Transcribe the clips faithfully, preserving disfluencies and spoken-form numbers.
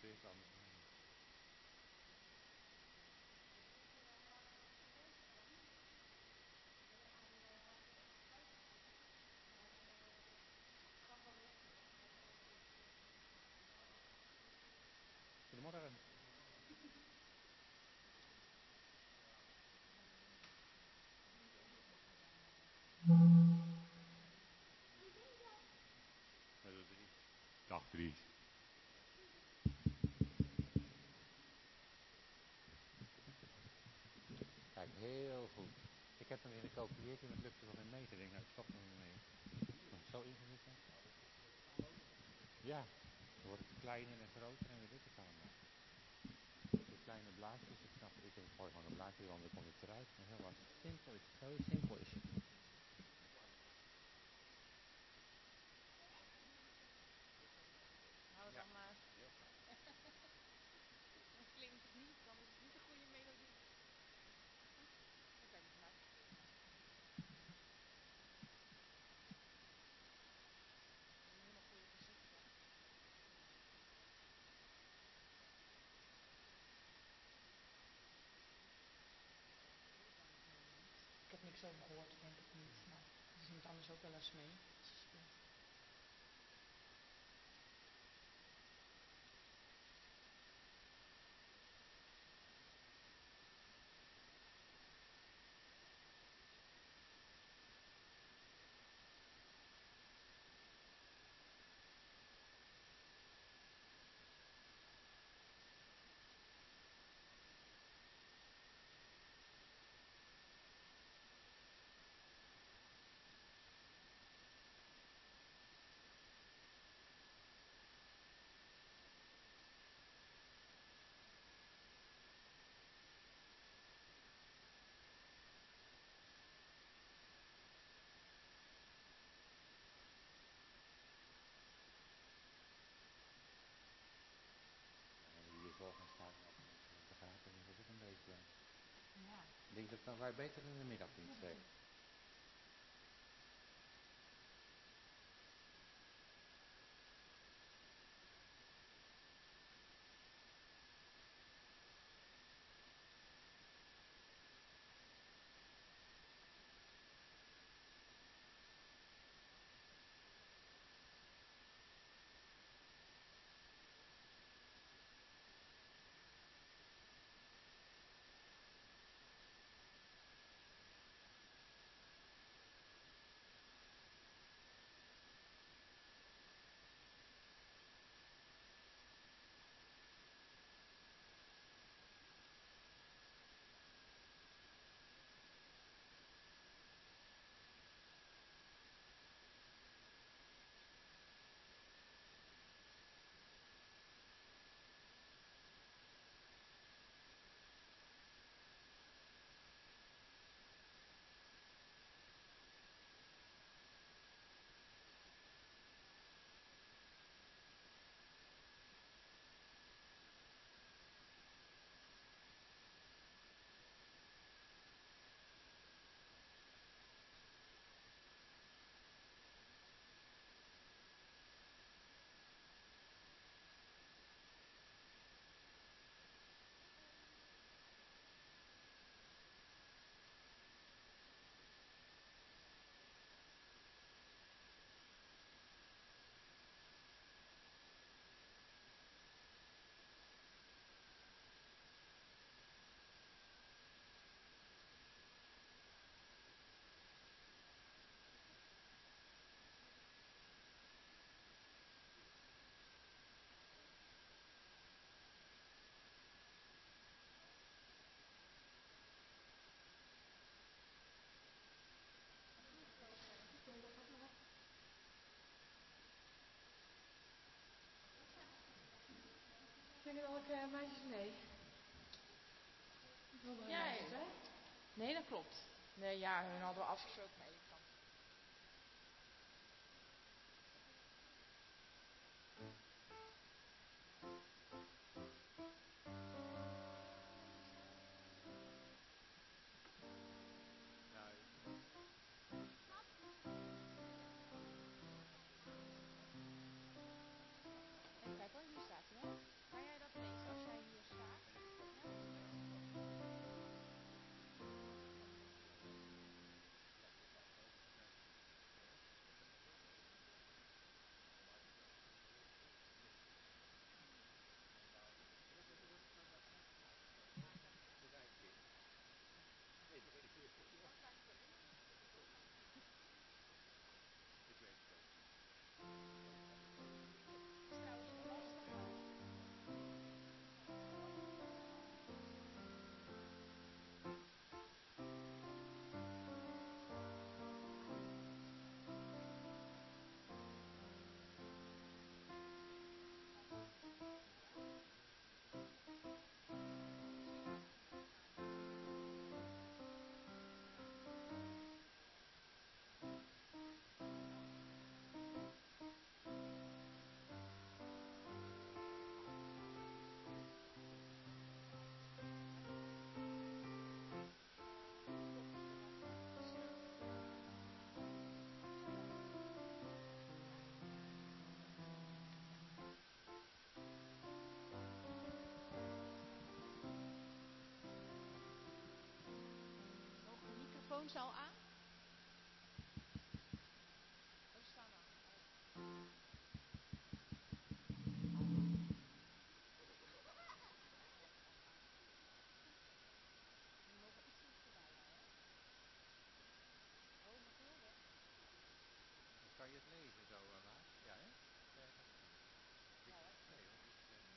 eerst anders doen. Goedemorgen. Dag Dries. Kijk, heel goed. Ik heb hem in gecalculeerd en het lukte nog in meter. Ik denk, nou, ik stop er nog mee. Maar zo ingewikkeld. Ja, dan wordt het kleiner en groter en weet ik het allemaal. De kleine blaadjes, ik snap het. Ik gooi gewoon een blaadje, want dan komt het eruit. Maar heel wat simpel is het. Zo simpel is het. Nou dan maar. Dan klinkt het niet, dan is het niet een goede melodie. Oké, maar. Helemaal goede muziek. Ik heb niks over gehoord, denk ik niet. Maar er zingt anders ook wel eens mee. Volgens mij begrijpen we het ook een beetje. Ja. Ik denk dat dan wij beter in de middag kunnen steken. Zingen dan ook uh, meisjes mee? Ja, meisjes, hè? Nee, dat klopt. Nee, ja, hun hadden we afgesproken mee. Kijk hoor, hier staat hij hoor. Ga jij dan? Mogen de microfoons al aan? Oh, staan al. Die mogen iets dichterbij wel, hè? Oh, nog heel weg. Kan je het lezen zo, uh, Maat? Ja, hè? Verder. Ja hoor. Nee hoor, iets verder.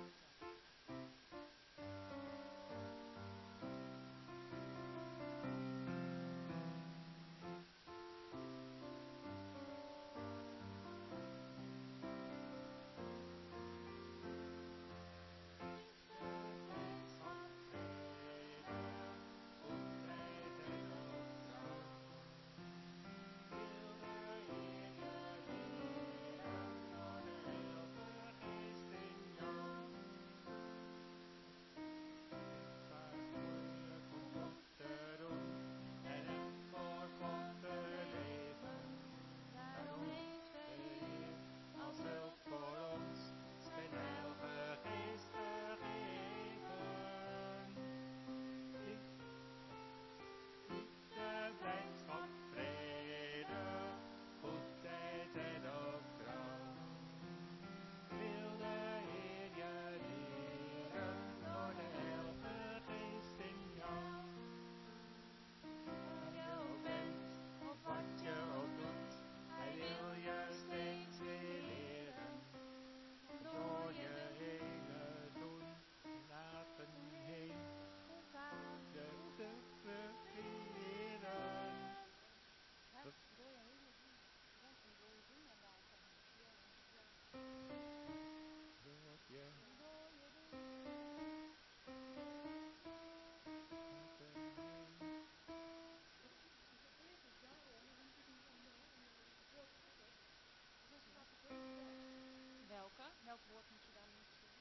Welke? Welk woord moet je dan niet zingen?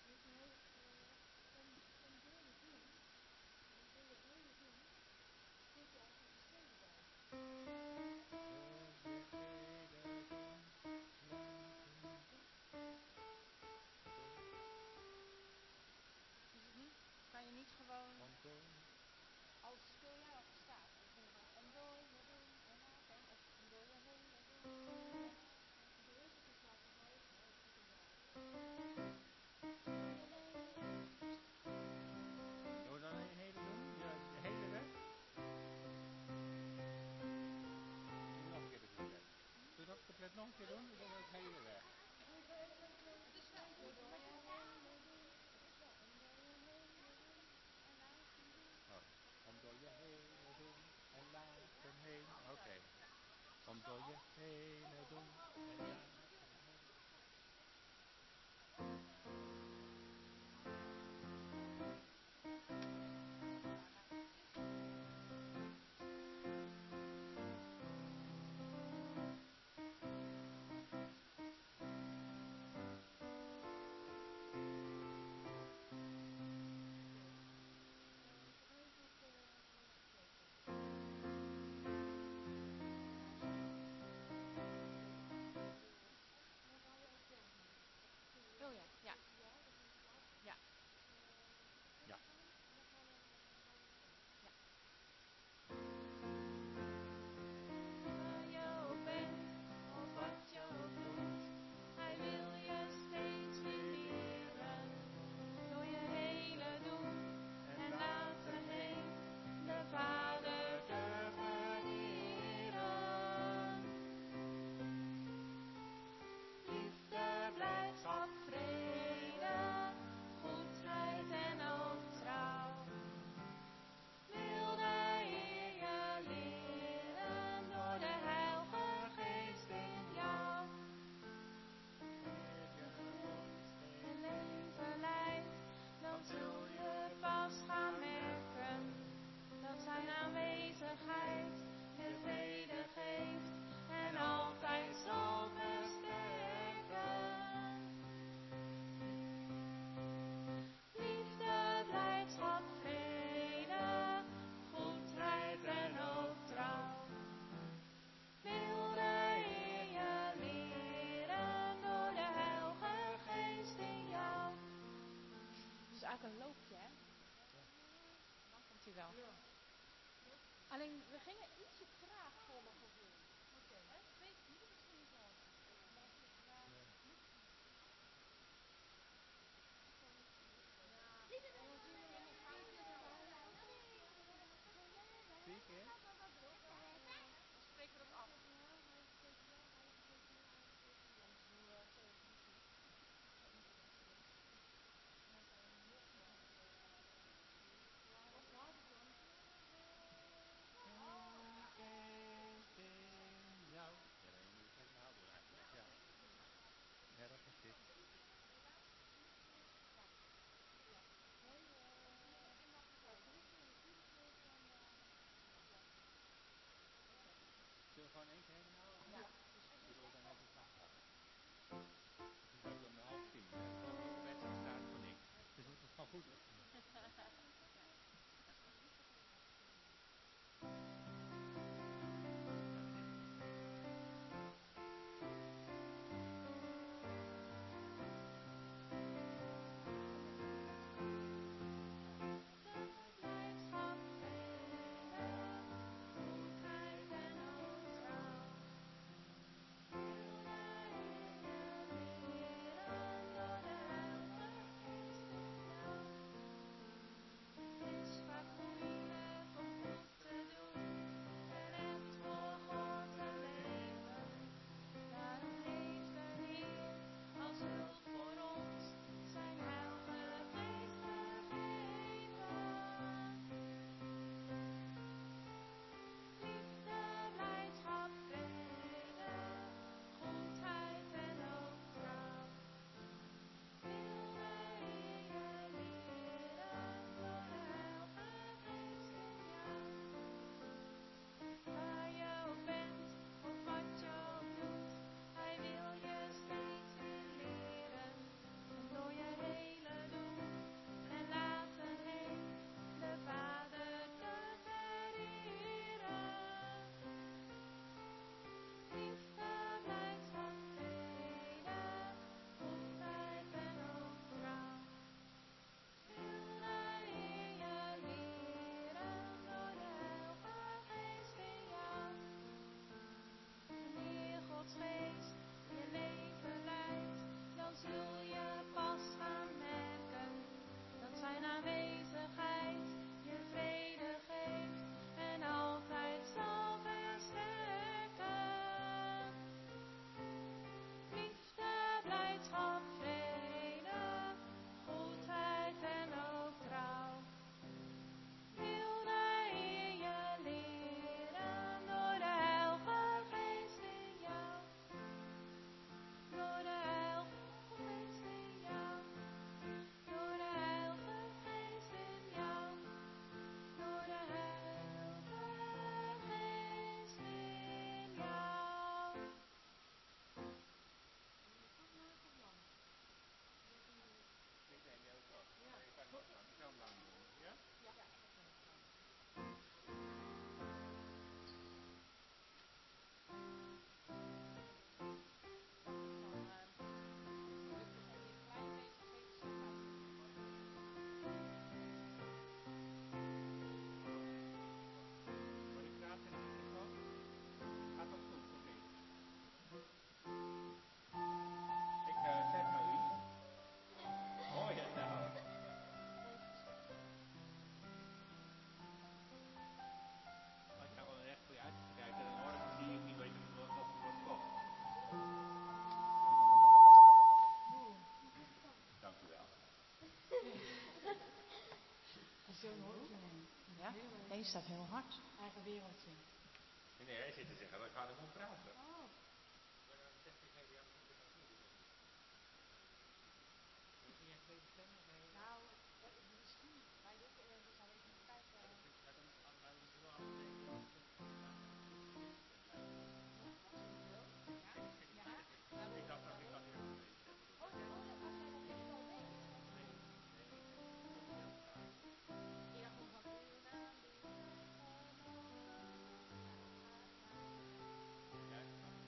Is het niet? Kan je niet gewoon... Als speel jij wat er staat. Dan kun je gewoon en door je doen en laten of door je heen doen. Doe dan een hele doen? Ja, de hele weg? Doe nog een keer de couplet. Doe dat couplet nog een keer doen? Doe dan het hele weg. Het is wel goed, maar je moet aan. Oh. Om door je heen doen en laten heen. Oké. Okay. Om door je heen doen en laten heen. vaak een loopje, hè? Ja. Dan komt hij wel. Alleen, we gingen ietsje traag voor mijn gevoel. Oké. Hè? Weet je niet, misschien zo. Nee. Vier keer? Dan spreken we dat af. jou. Ja, dan moet je het nou doen eigenlijk. Ja. Ja, dat is dit. Zullen we gewoon één keer helemaal? Ja. Ik bedoel dan net het afvallen. Het is ook om half tien. Hè? Het is ook een wedstrijd staat voor niks. Dus we moeten het gewoon goed doen. Ja, deze staat heel hard. Eigen wereldje. Nee, hij zit te zeggen, we gaan er gewoon praten. Oh. Maar dan zegt hij tegen jou, moet je dat niet doen. Moet je echt deze stemmen? Nou, misschien. Wij denken, we gaan even kijken. Maar dan allebei moeten we wel afspreken. Ik dacht dat ik dat heel goed weet. Oh, oh, als jij dat echt al weet. Nee, nee, ik kom heel graag. Ik dacht nog dat uw naam Ja, ik snap het.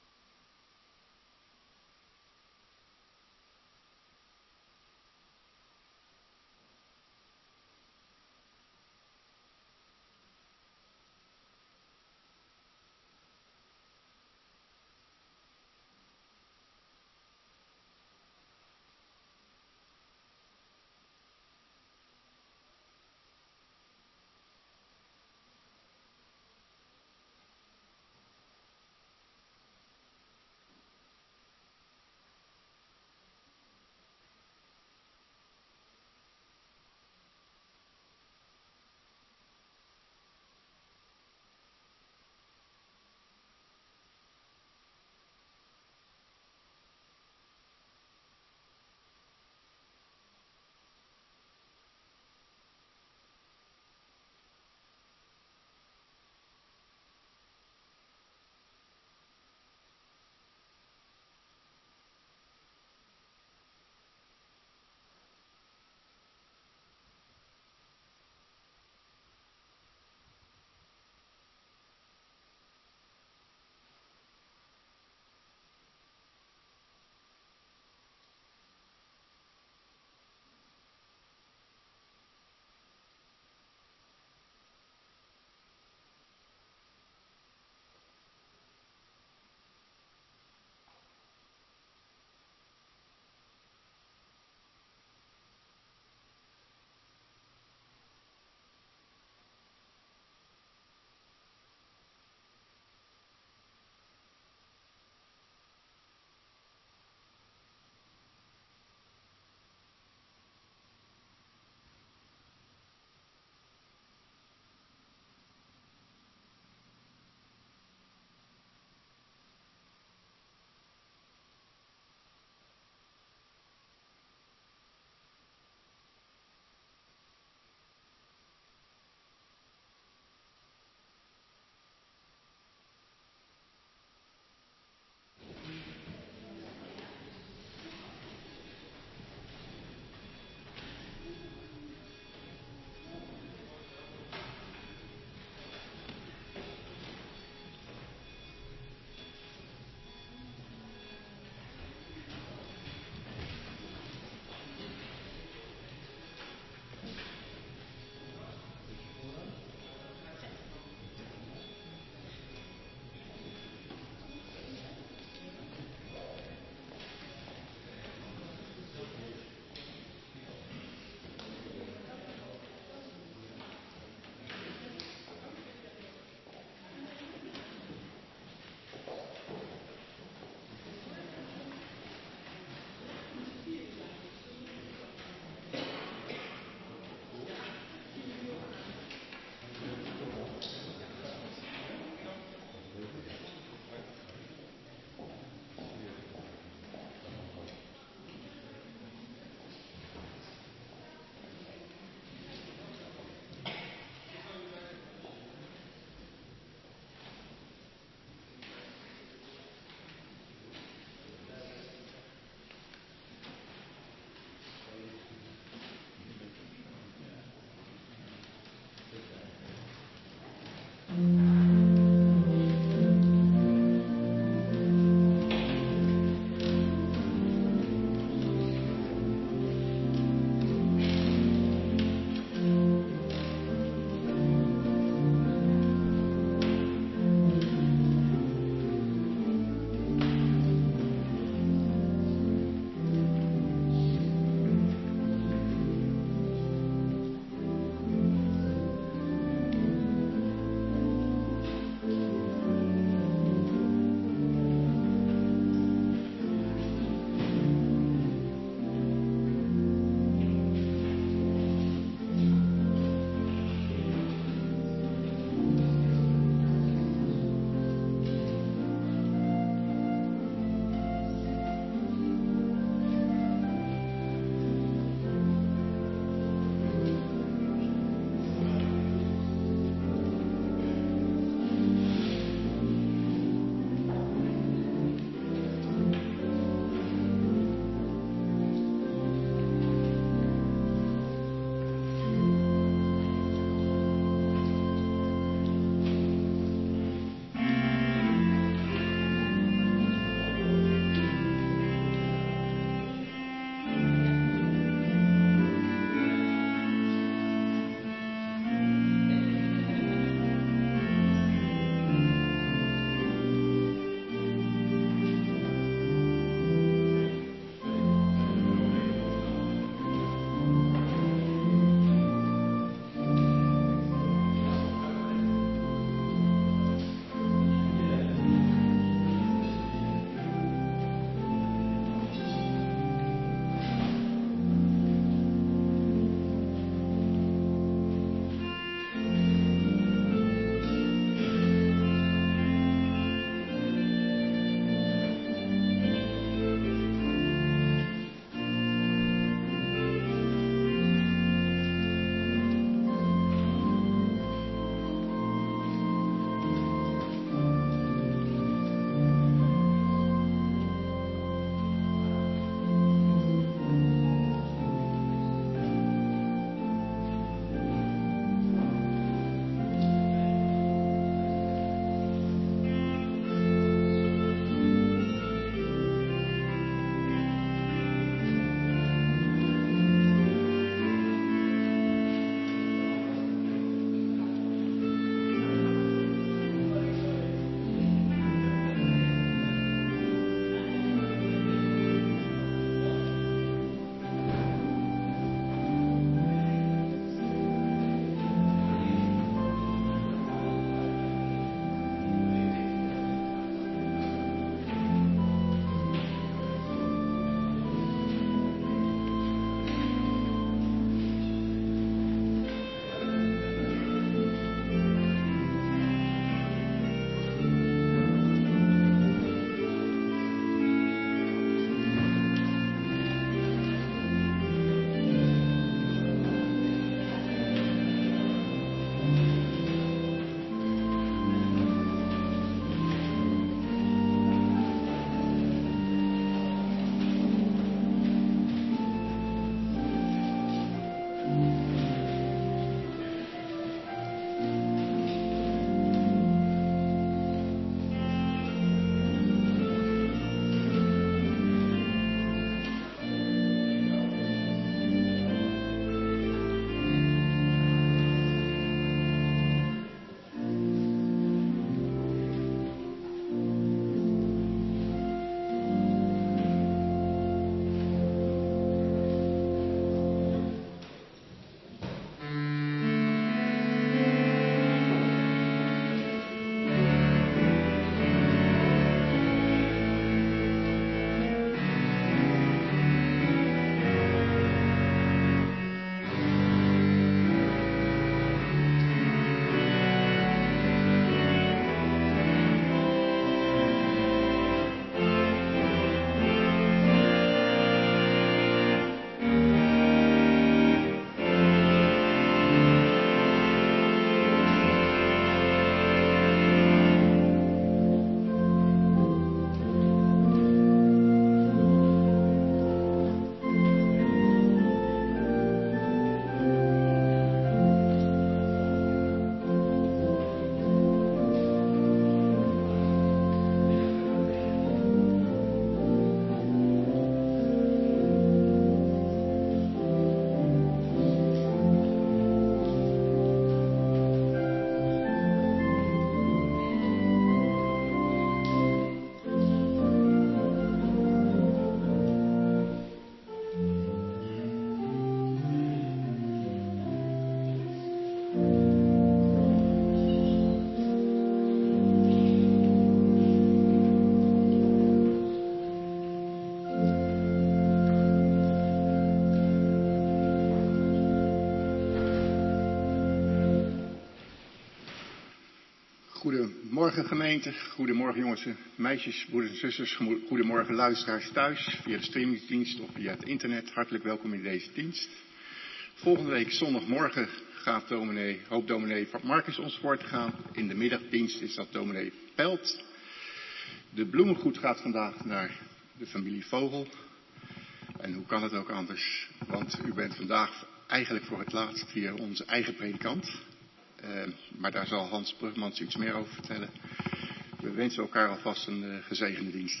Goedemorgen gemeente, goedemorgen jongens en meisjes, broeders en zusters, goedemorgen luisteraars thuis, via de streamingsdienst of via het internet. Hartelijk welkom in deze dienst. Volgende week zondagmorgen gaat dominee, hoop dominee Marcus ons voor te gaan. In de middagdienst is dat dominee Pelt. De bloemengoed gaat vandaag naar de familie Vogel. En hoe kan het ook anders, want u bent vandaag eigenlijk voor het laatst hier onze eigen predikant. Uh, maar daar zal Hans Brugmans iets meer over vertellen. We wensen elkaar alvast een uh, gezegende dienst.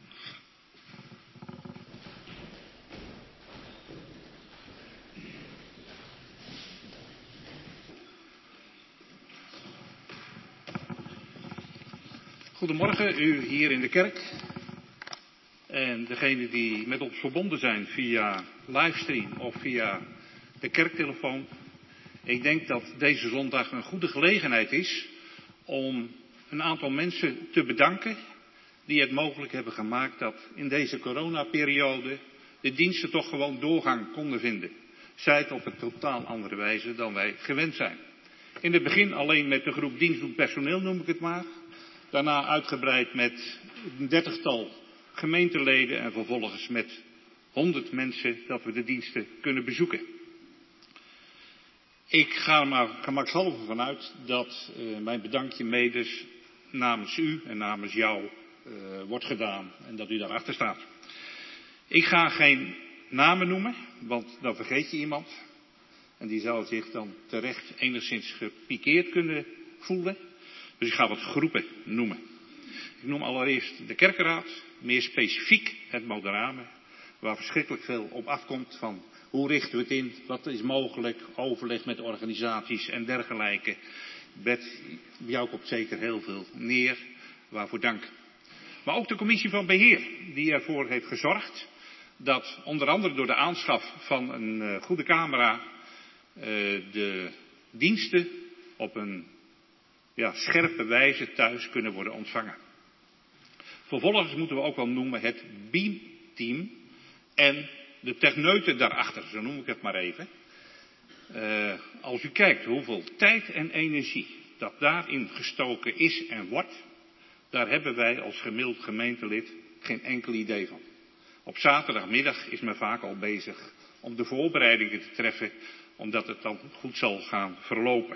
Goedemorgen, u hier in de kerk. En degenen die met ons verbonden zijn via livestream of via de kerktelefoon. Ik denk dat deze zondag een goede gelegenheid is om een aantal mensen te bedanken die het mogelijk hebben gemaakt dat in deze coronaperiode de diensten toch gewoon doorgang konden vinden. Zij het op een totaal andere wijze dan wij gewend zijn. In het begin alleen met de groep dienstdoend personeel noem ik het maar. Daarna uitgebreid met een dertigtal gemeenteleden en vervolgens met honderd mensen dat we de diensten kunnen bezoeken. Ik ga er maar gemakshalve vanuit dat uh, mijn bedankje medes namens u en namens jou uh, wordt gedaan en dat u daarachter staat. Ik ga geen namen noemen, want dan vergeet je iemand. En die zou zich dan terecht enigszins gepikeerd kunnen voelen. Dus ik ga wat groepen noemen. Ik noem allereerst de kerkenraad, meer specifiek het Moderame, waar verschrikkelijk veel op afkomt van hoe richten we het in, wat is mogelijk, overleg met organisaties en dergelijke. Bet jou komt zeker heel veel neer, waarvoor dank. Maar ook de commissie van beheer, die ervoor heeft gezorgd dat onder andere door de aanschaf van een uh, goede camera uh, de diensten op een ja, scherpe wijze thuis kunnen worden ontvangen. Vervolgens moeten we ook wel noemen het beamteam en de techneuten daarachter, zo noem ik het maar even. Uh, als u kijkt hoeveel tijd en energie dat daarin gestoken is en wordt, daar hebben wij als gemiddeld gemeentelid geen enkel idee van. Op zaterdagmiddag is men vaak al bezig om de voorbereidingen te treffen, omdat het dan goed zal gaan verlopen.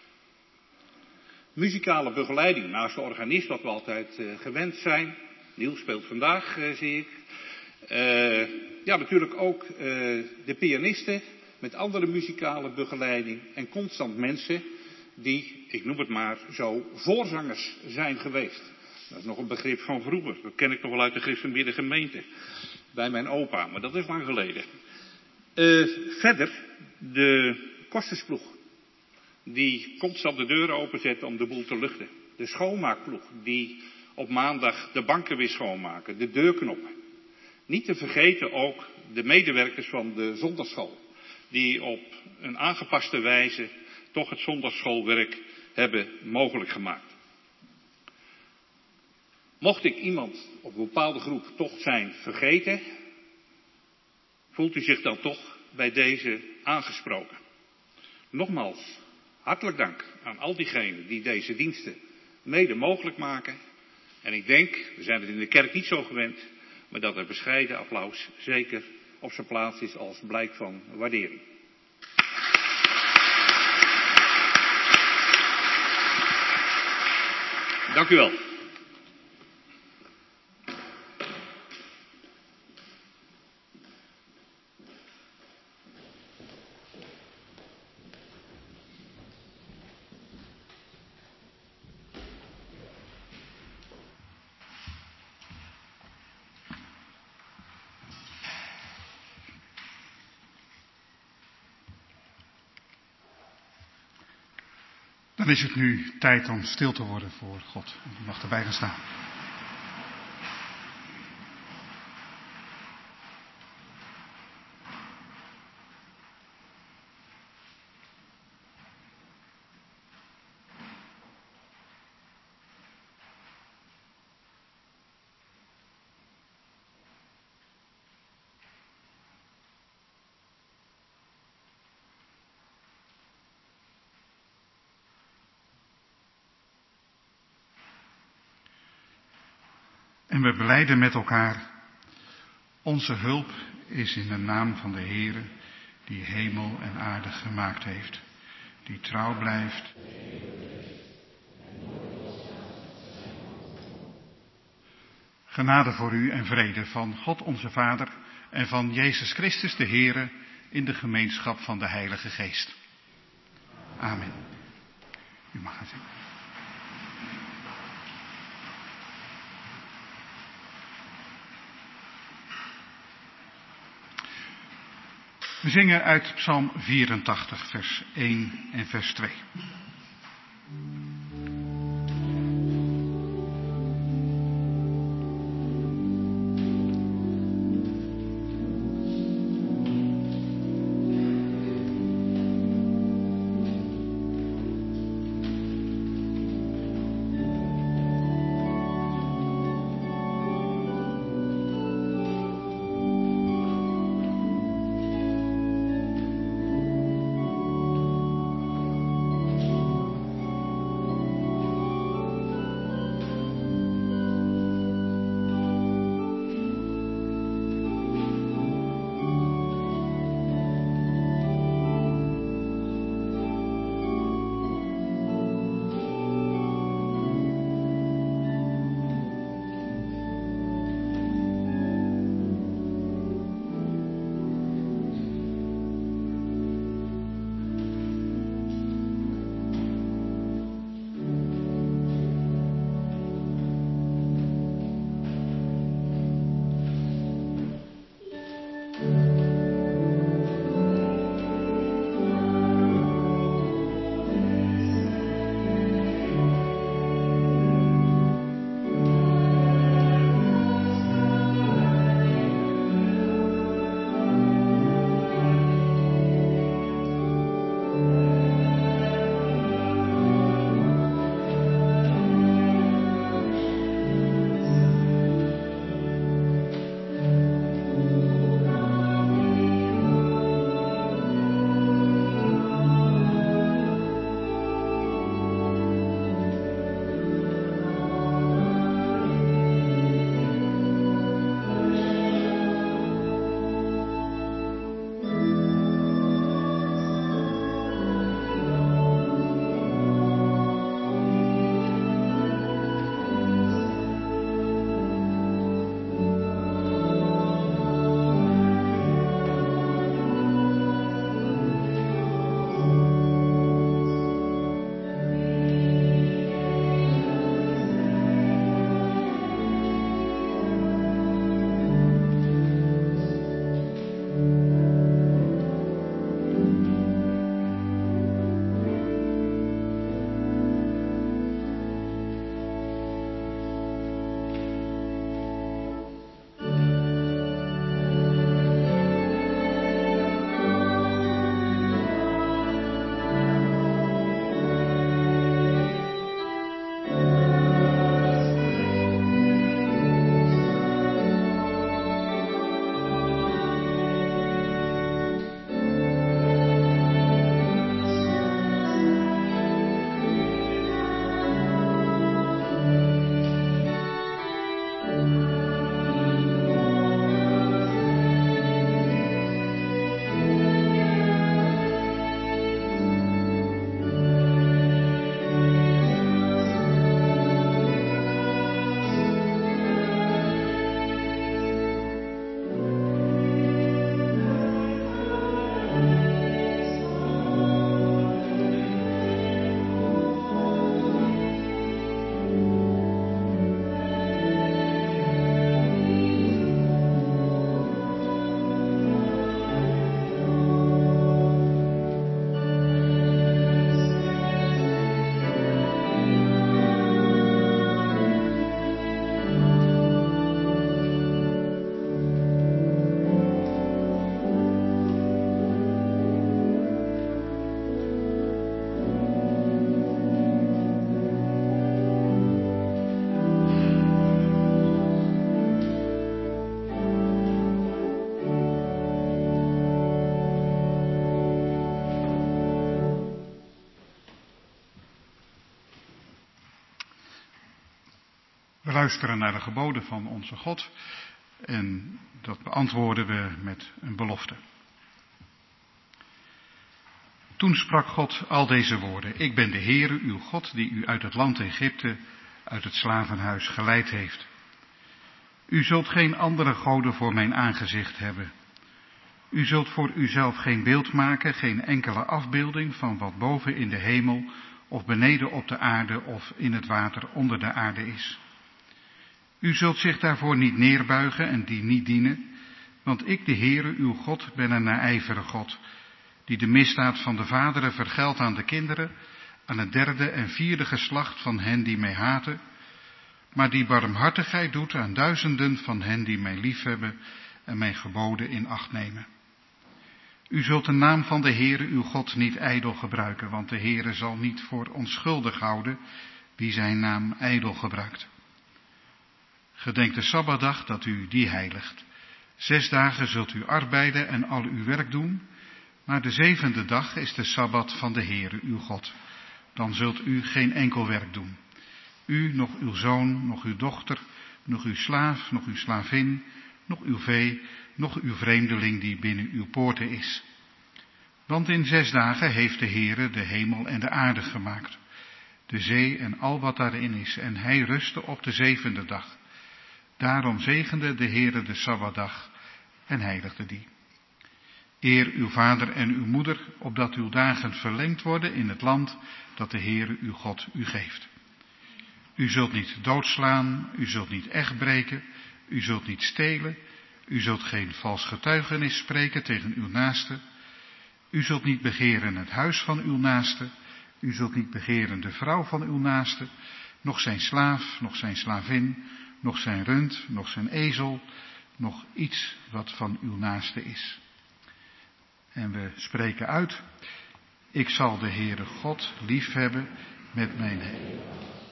Muzikale begeleiding naast de organist, wat we altijd uh, gewend zijn. Niels speelt vandaag, uh, zie ik. Uh, ja, natuurlijk ook uh, de pianisten met andere muzikale begeleiding en constant mensen die, ik noem het maar zo, voorzangers zijn geweest. Dat is nog een begrip van vroeger. Dat ken ik nog wel uit de Griffenbierde gemeente. Bij mijn opa, maar dat is lang geleden. Uh, verder de kostersploeg. Die constant de deuren openzet om de boel te luchten. De schoonmaakploeg die op maandag de banken weer schoonmaken. De deurknoppen. Niet te vergeten ook de medewerkers van de zondagschool. Die op een aangepaste wijze toch het zondagsschoolwerk hebben mogelijk gemaakt. Mocht ik iemand op een bepaalde groep toch zijn vergeten, voelt u zich dan toch bij deze aangesproken. Nogmaals, hartelijk dank aan al diegenen die deze diensten mede mogelijk maken. En ik denk, we zijn het in de kerk niet zo gewend, maar dat er bescheiden applaus zeker op zijn plaats is als blijk van waardering. Dank u wel. Dan is het nu tijd om stil te worden voor God. U mag erbij gaan staan. En we belijden met elkaar: onze hulp is in de naam van de Heere, die hemel en aarde gemaakt heeft, die trouw blijft. Genade voor u en vrede van God onze Vader en van Jezus Christus de Heere in de gemeenschap van de Heilige Geest. Amen. U mag gaan zitten. We zingen uit Psalm vierentachtig, vers één en vers twee. Thank you. luisteren naar de geboden van onze God. En dat beantwoorden we met een belofte. Toen sprak God al deze woorden. Ik ben de Heere, uw God, die u uit het land Egypte, uit het slavenhuis geleid heeft. U zult geen andere goden voor mijn aangezicht hebben. U zult voor uzelf geen beeld maken, geen enkele afbeelding van wat boven in de hemel of beneden op de aarde of in het water onder de aarde is. U zult zich daarvoor niet neerbuigen en die niet dienen, want ik, de Heere, uw God, ben een naijvere God, die de misdaad van de vaderen vergeldt aan de kinderen, aan het derde en vierde geslacht van hen die mij haten, maar die barmhartigheid doet aan duizenden van hen die mij liefhebben en mijn geboden in acht nemen. U zult de naam van de Heere uw God niet ijdel gebruiken, want de Heere zal niet voor onschuldig houden wie zijn naam ijdel gebruikt. Gedenk de Sabbatdag dat u die heiligt. Zes dagen zult u arbeiden en al uw werk doen, maar de zevende dag is de Sabbat van de Heere uw God. Dan zult u geen enkel werk doen. U, nog uw zoon, nog uw dochter, nog uw slaaf, nog uw slavin, nog uw vee, nog uw vreemdeling die binnen uw poorten is. Want in zes dagen heeft de Heere de hemel en de aarde gemaakt, de zee en al wat daarin is, en hij rustte op de zevende dag. Daarom zegende de Heere de Sabbatdag en heiligde die. Eer uw vader en uw moeder, opdat uw dagen verlengd worden in het land dat de Heere uw God u geeft. U zult niet doodslaan, u zult niet echt breken, u zult niet stelen, u zult geen vals getuigenis spreken tegen uw naaste, u zult niet begeren het huis van uw naaste, u zult niet begeren de vrouw van uw naaste, nog zijn slaaf, nog zijn slavin, nog zijn rund, nog zijn ezel, nog iets wat van uw naaste is. En we spreken uit, ik zal de Heere God liefhebben met mijn hele.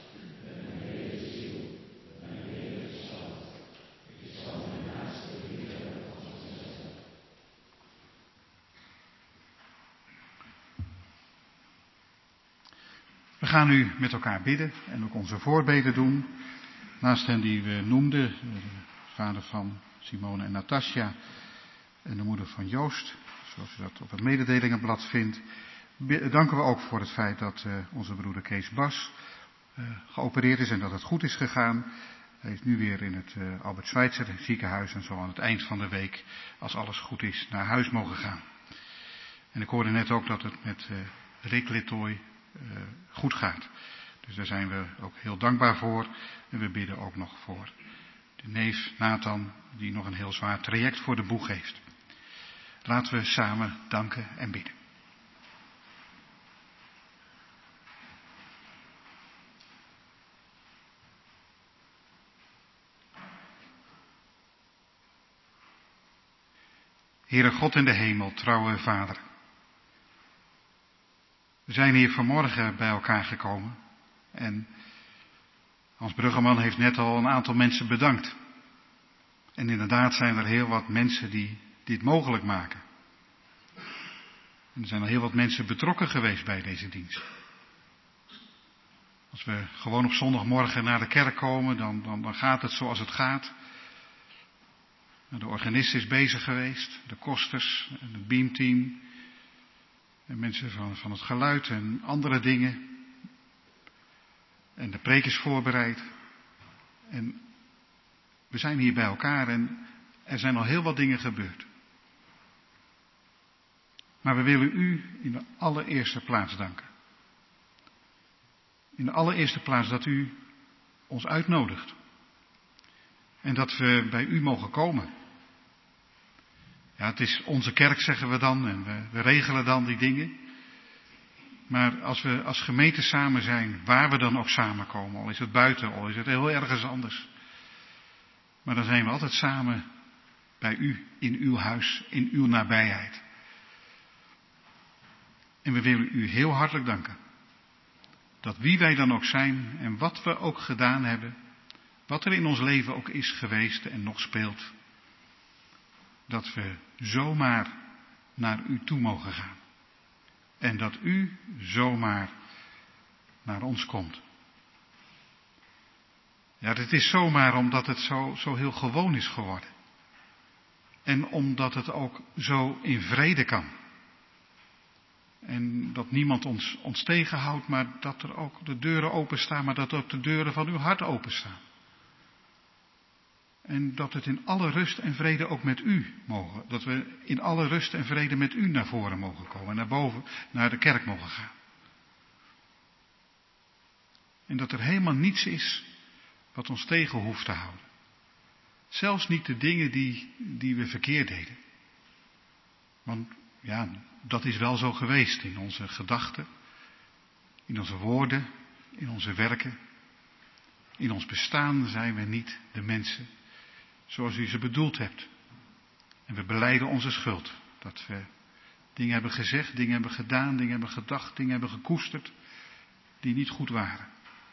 We gaan nu met elkaar bidden en ook onze voorbeden doen. Naast hen die we noemden, de vader van Simone en Natasja en de moeder van Joost, zoals u dat op het mededelingenblad vindt, danken we ook voor het feit dat uh, onze broeder Kees Bas uh, geopereerd is en dat het goed is gegaan. Hij is nu weer in het uh, Albert Schweitzer ziekenhuis en zal aan het eind van de week, als alles goed is, naar huis mogen gaan. En ik hoorde net ook dat het met uh, Rick Littoy uh, goed gaat. Dus daar zijn we ook heel dankbaar voor. En we bidden ook nog voor de neef Nathan, die nog een heel zwaar traject voor de boeg heeft. Laten we samen danken en bidden. Heere God in de hemel, trouwe Vader. We zijn hier vanmorgen bij elkaar gekomen. En Hans Bruggeman heeft net al een aantal mensen bedankt. En inderdaad zijn er heel wat mensen die dit mogelijk maken. En er zijn al heel wat mensen betrokken geweest bij deze dienst. Als we gewoon op zondagmorgen naar de kerk komen, dan, dan, dan gaat het zoals het gaat. De organist is bezig geweest, de kosters, en het beamteam, en mensen van, van het geluid en andere dingen. En de preek is voorbereid. En we zijn hier bij elkaar en er zijn al heel wat dingen gebeurd. Maar we willen u in de allereerste plaats danken. In de allereerste plaats dat u ons uitnodigt. En dat we bij u mogen komen. Ja, het is onze kerk, zeggen we dan, en we, we regelen dan die dingen. Maar als we als gemeente samen zijn, waar we dan ook samenkomen, al is het buiten, al is het heel ergens anders. Maar dan zijn we altijd samen bij u, in uw huis, in uw nabijheid. En we willen u heel hartelijk danken. Dat wie wij dan ook zijn en wat we ook gedaan hebben, wat er in ons leven ook is geweest en nog speelt, dat we zomaar naar u toe mogen gaan. En dat u zomaar naar ons komt. Ja, dat is zomaar omdat het zo, zo heel gewoon is geworden. En omdat het ook zo in vrede kan. En dat niemand ons, ons tegenhoudt, maar dat er ook de deuren openstaan, maar dat ook de deuren van uw hart openstaan. En dat het in alle rust en vrede ook met u mogen. Dat we in alle rust en vrede met u naar voren mogen komen. En naar boven, naar de kerk mogen gaan. En dat er helemaal niets is wat ons tegen hoeft te houden. Zelfs niet de dingen die, die we verkeerd deden. Want ja, dat is wel zo geweest in onze gedachten, in onze woorden, in onze werken. In ons bestaan zijn we niet de mensen zoals u ze bedoeld hebt. En we belijden onze schuld. Dat we dingen hebben gezegd, dingen hebben gedaan, dingen hebben gedacht, dingen hebben gekoesterd die niet goed waren.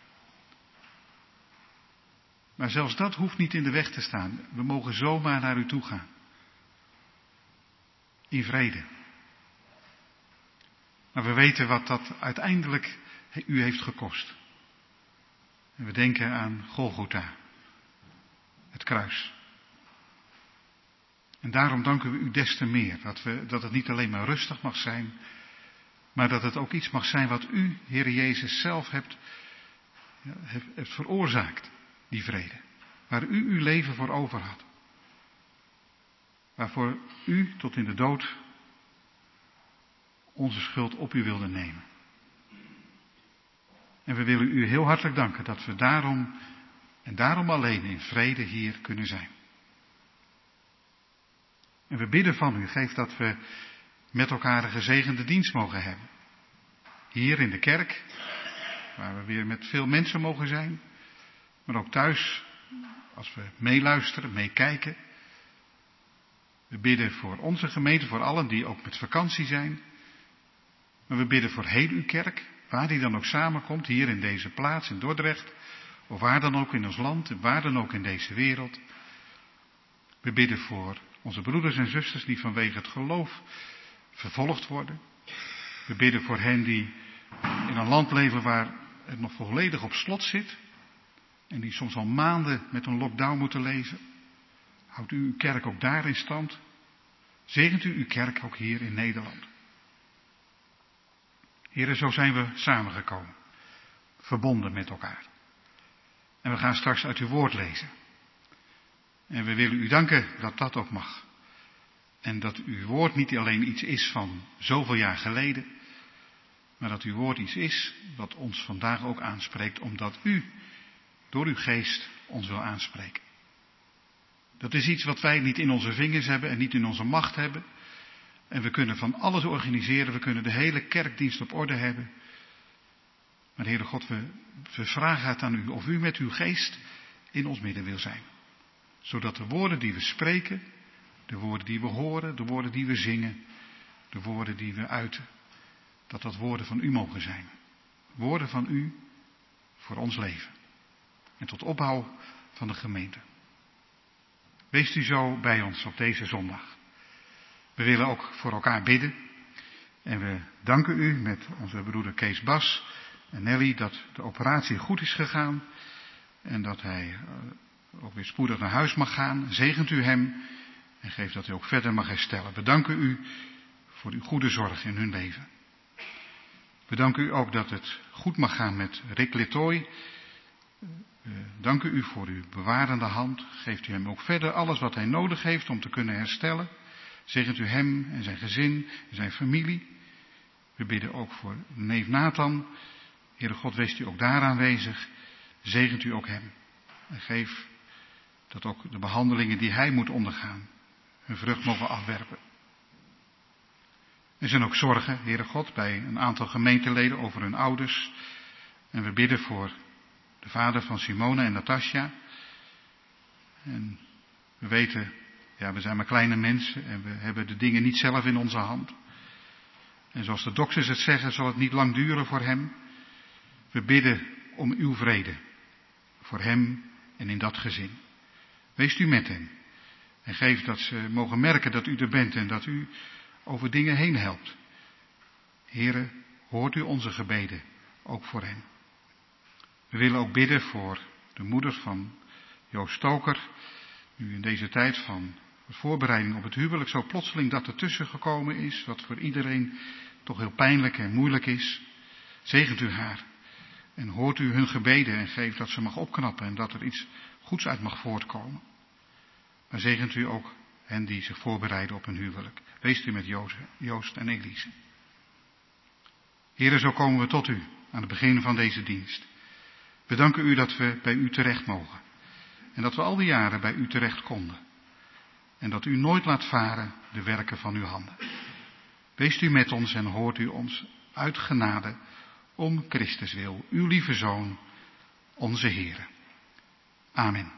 Maar zelfs dat hoeft niet in de weg te staan. We mogen zomaar naar u toe gaan. In vrede. Maar we weten wat dat uiteindelijk u heeft gekost. En we denken aan Golgotha. Het kruis. En daarom danken we u des te meer. Dat, we, dat het niet alleen maar rustig mag zijn. Maar dat het ook iets mag zijn wat u, Heere Jezus, zelf hebt, ja, hebt, hebt veroorzaakt. Die vrede. Waar u uw leven voor over had. Waarvoor u tot in de dood onze schuld op u wilde nemen. En we willen u heel hartelijk danken dat we daarom en daarom alleen in vrede hier kunnen zijn. En we bidden van u, geef dat we met elkaar een gezegende dienst mogen hebben. Hier in de kerk, waar we weer met veel mensen mogen zijn. Maar ook thuis, als we meeluisteren, meekijken. We bidden voor onze gemeente, voor allen die ook met vakantie zijn. Maar we bidden voor heel uw kerk, waar die dan ook samenkomt, hier in deze plaats, in Dordrecht. Of waar dan ook in ons land, en waar dan ook in deze wereld. We bidden voor onze broeders en zusters die vanwege het geloof vervolgd worden. We bidden voor hen die in een land leven waar het nog volledig op slot zit. En die soms al maanden met een lockdown moeten leven. Houdt u uw kerk ook daar in stand. Zegent u uw kerk ook hier in Nederland. Heren, zo zijn we samengekomen. Verbonden met elkaar. En we gaan straks uit uw woord lezen. En we willen u danken dat dat ook mag. En dat uw woord niet alleen iets is van zoveel jaar geleden. Maar dat uw woord iets is wat ons vandaag ook aanspreekt. Omdat u door uw geest ons wil aanspreken. Dat is iets wat wij niet in onze vingers hebben en niet in onze macht hebben. En we kunnen van alles organiseren, we kunnen de hele kerkdienst op orde hebben. Maar Heere God, we, we vragen het aan u of u met uw geest in ons midden wil zijn. Zodat de woorden die we spreken, de woorden die we horen, de woorden die we zingen, de woorden die we uiten, dat dat woorden van u mogen zijn. Woorden van u voor ons leven. En tot opbouw van de gemeente. Wees u zo bij ons op deze zondag. We willen ook voor elkaar bidden. En we danken u met onze broeder Kees Bas en Nelly dat de operatie goed is gegaan. En dat hij ook weer spoedig naar huis mag gaan. Zegent u hem en geeft dat hij ook verder mag herstellen. We danken u voor uw goede zorg in hun leven. We danken u ook dat het goed mag gaan met Rick Littoy. We danken u voor uw bewarende hand. Geeft u hem ook verder alles wat hij nodig heeft om te kunnen herstellen. Zegent u hem en zijn gezin en zijn familie. We bidden ook voor neef Nathan. Heere God, wees u ook daar aanwezig. Zegent u ook hem. En geef dat ook de behandelingen die hij moet ondergaan hun vrucht mogen afwerpen. Er zijn ook zorgen, Heere God, bij een aantal gemeenteleden over hun ouders. En we bidden voor de vader van Simone en Natasja. En we weten, ja, we zijn maar kleine mensen en we hebben de dingen niet zelf in onze hand. En zoals de dokters het zeggen, zal het niet lang duren voor hem. We bidden om uw vrede. Voor hem en in dat gezin. Wees u met hen. En geef dat ze mogen merken dat u er bent en dat u over dingen heen helpt. Heere, hoort u onze gebeden, ook voor hen. We willen ook bidden voor de de moeder van Joost Stoker. Nu in deze tijd van voorbereiding op het huwelijk zo plotseling dat ertussen gekomen is, wat voor iedereen toch heel pijnlijk en moeilijk is. Zegent u haar en hoort u hun gebeden en geeft dat ze mag opknappen en dat er iets goeds uit mag voortkomen. Maar zegent u ook hen die zich voorbereiden op hun huwelijk. Wees u met Joost en Elise. Heren, zo komen we tot u aan het begin van deze dienst. We danken u dat we bij u terecht mogen. En dat we al die jaren bij u terecht konden. En dat u nooit laat varen de werken van uw handen. Wees u met ons en hoort u ons uit genade om Christus wil, uw lieve Zoon, onze Heere. Amen.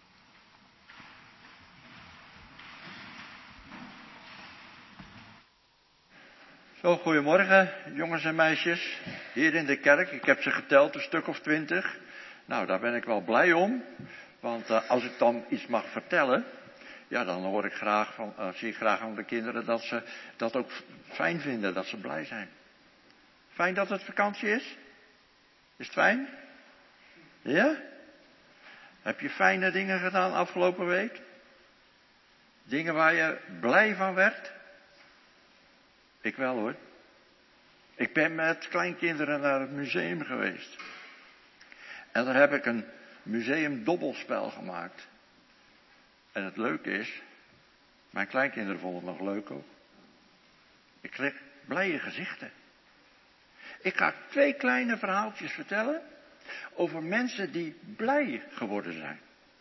Zo, goedemorgen jongens en meisjes, hier in de kerk. Ik heb ze geteld, een stuk of twintig. Nou, daar ben ik wel blij om, want uh, als ik dan iets mag vertellen, ja, dan hoor ik graag van, uh, zie ik graag aan de kinderen dat ze dat ook fijn vinden, dat ze blij zijn. Fijn dat het vakantie is? Is het fijn? Ja? Heb je fijne dingen gedaan afgelopen week? Dingen waar je blij van werd? Ik wel hoor. Ik ben met kleinkinderen naar het museum geweest. En daar heb ik een museumdobbelspel gemaakt. En het leuke is, mijn kleinkinderen vonden het nog leuk ook. Ik kreeg blije gezichten. Ik ga twee kleine verhaaltjes vertellen over mensen die blij geworden zijn.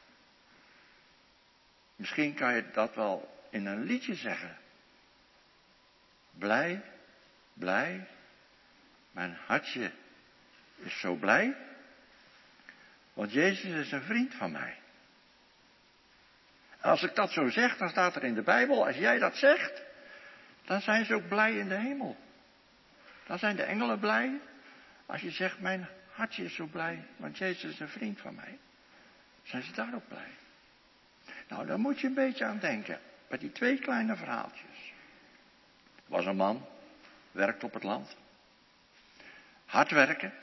Misschien kan je dat wel in een liedje zeggen. Blij, blij, mijn hartje is zo blij, want Jezus is een vriend van mij. En als ik dat zo zeg, dan staat er in de Bijbel, als jij dat zegt, dan zijn ze ook blij in de hemel. Dan zijn de engelen blij, als je zegt, mijn hartje is zo blij, want Jezus is een vriend van mij. Zijn ze daar ook blij? Nou, daar moet je een beetje aan denken, bij die twee kleine verhaaltjes. Er was een man, werkte op het land. Hard werken.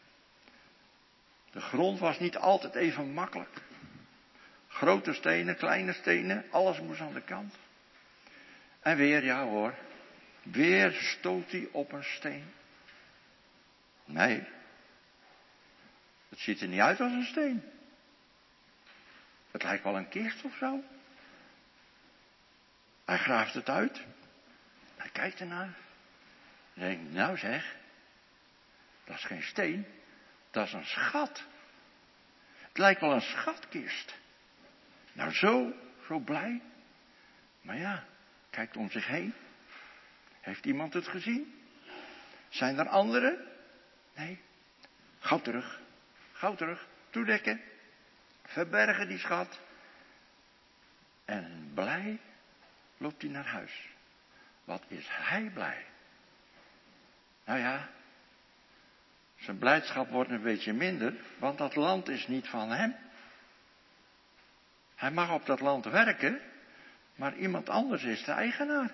De grond was niet altijd even makkelijk. Grote stenen, kleine stenen, alles moest aan de kant. En weer, ja hoor, weer stoot hij op een steen. Nee, het ziet er niet uit als een steen. Het lijkt wel een kist of zo. Hij graaft het uit. Hij kijkt ernaar. En denkt, nou zeg, dat is geen steen, dat is een schat. Het lijkt wel een schatkist. Nou zo, zo blij. Maar ja, kijkt om zich heen. Heeft iemand het gezien? Zijn er anderen? Nee. Gauw terug, gauw terug, toedekken. Verbergen die schat. En blij loopt hij naar huis. Wat is hij blij? Nou ja, zijn blijdschap wordt een beetje minder, want dat land is niet van hem. Hij mag op dat land werken, maar iemand anders is de eigenaar.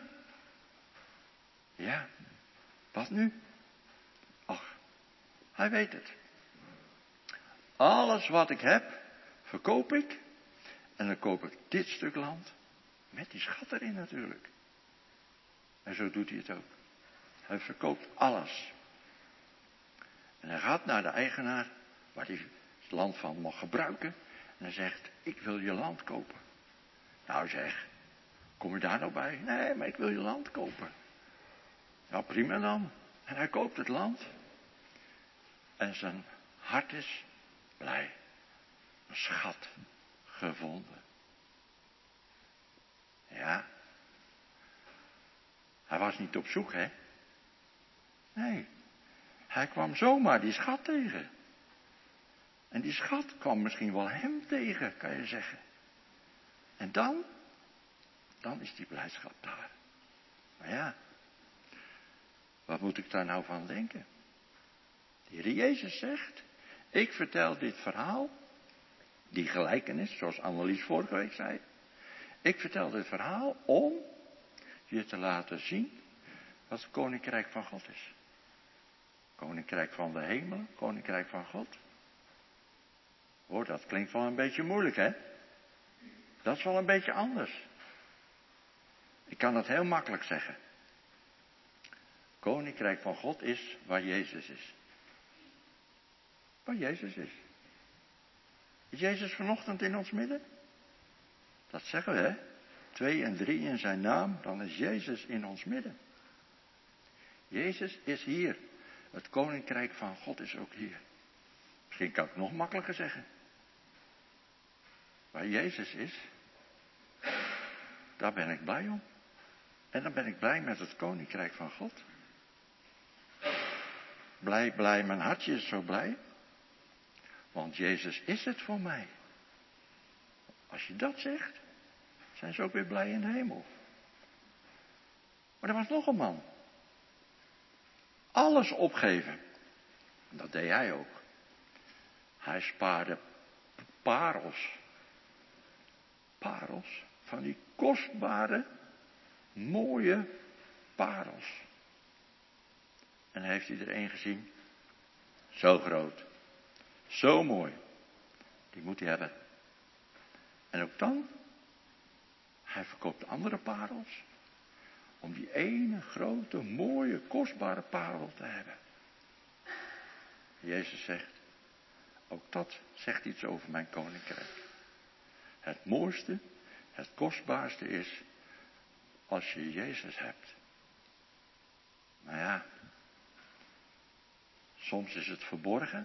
Ja, wat nu? Ach, hij weet het. Alles wat ik heb, verkoop ik. En dan koop ik dit stuk land, met die schat erin natuurlijk. En zo doet hij het ook. Hij verkoopt alles. En hij gaat naar de eigenaar, waar hij het land van mag gebruiken. En hij zegt, ik wil je land kopen. Nou zeg, kom je daar nou bij? Nee, maar ik wil je land kopen. Nou prima dan. En hij koopt het land. En zijn hart is blij. Een schat gevonden. Ja. Hij was niet op zoek, hè? Nee. Hij kwam zomaar die schat tegen. En die schat kwam misschien wel hem tegen, kan je zeggen. En dan, dan is die blijdschap daar. Maar ja, wat moet ik daar nou van denken? De Heer Jezus zegt, ik vertel dit verhaal, die gelijkenis, zoals Annelies vorige week zei. Ik vertel dit verhaal om je te laten zien wat het koninkrijk van God is. Koninkrijk van de hemel, koninkrijk van God. Hoor, dat klinkt wel een beetje moeilijk, hè? Dat is wel een beetje anders. Ik kan het heel makkelijk zeggen. Koninkrijk van God is waar Jezus is. Waar Jezus is. Is Jezus vanochtend in ons midden? Dat zeggen we, hè? Twee en drie in zijn naam, dan is Jezus in ons midden. Jezus is hier. Het koninkrijk van God is ook hier. Misschien kan ik het nog makkelijker zeggen. Waar Jezus is, daar ben ik blij om. En dan ben ik blij met het koninkrijk van God. Blij, blij, mijn hartje is zo blij. Want Jezus is het voor mij. Als je dat zegt, zijn ze ook weer blij in de hemel. Maar er was nog een man. Alles opgeven. Dat deed hij ook. Hij spaarde parels. Parels. Van die kostbare, mooie parels. En heeft hij er een gezien? Zo groot. Zo mooi. Die moet hij hebben. En ook dan, hij verkoopt andere parels. Om die ene grote, mooie, kostbare parel te hebben. Jezus zegt, ook dat zegt iets over mijn koninkrijk. Het mooiste, het kostbaarste is, als je Jezus hebt. Nou ja, soms is het verborgen.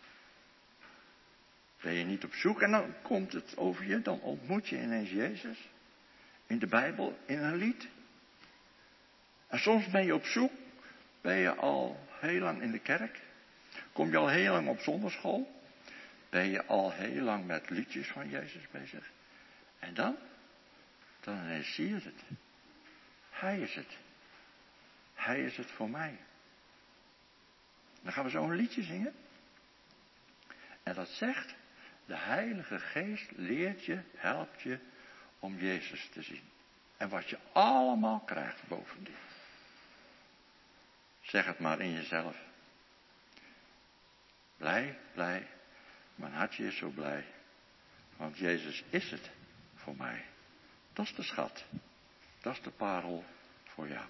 Ben je niet op zoek en dan komt het over je, dan ontmoet je ineens Jezus. In de Bijbel, in een lied. En soms ben je op zoek, ben je al heel lang in de kerk. Kom je al heel lang op zondagschool. Ben je al heel lang met liedjes van Jezus bezig. En dan, dan ineens zie je het. Hij is het. Hij is het voor mij. Dan gaan we zo een liedje zingen. En dat zegt, de Heilige Geest leert je, helpt je om Jezus te zien. En wat je allemaal krijgt bovendien. Zeg het maar in jezelf. Blij, blij, mijn hartje is zo blij. Want Jezus is het voor mij. Dat is de schat. Dat is de parel voor jou.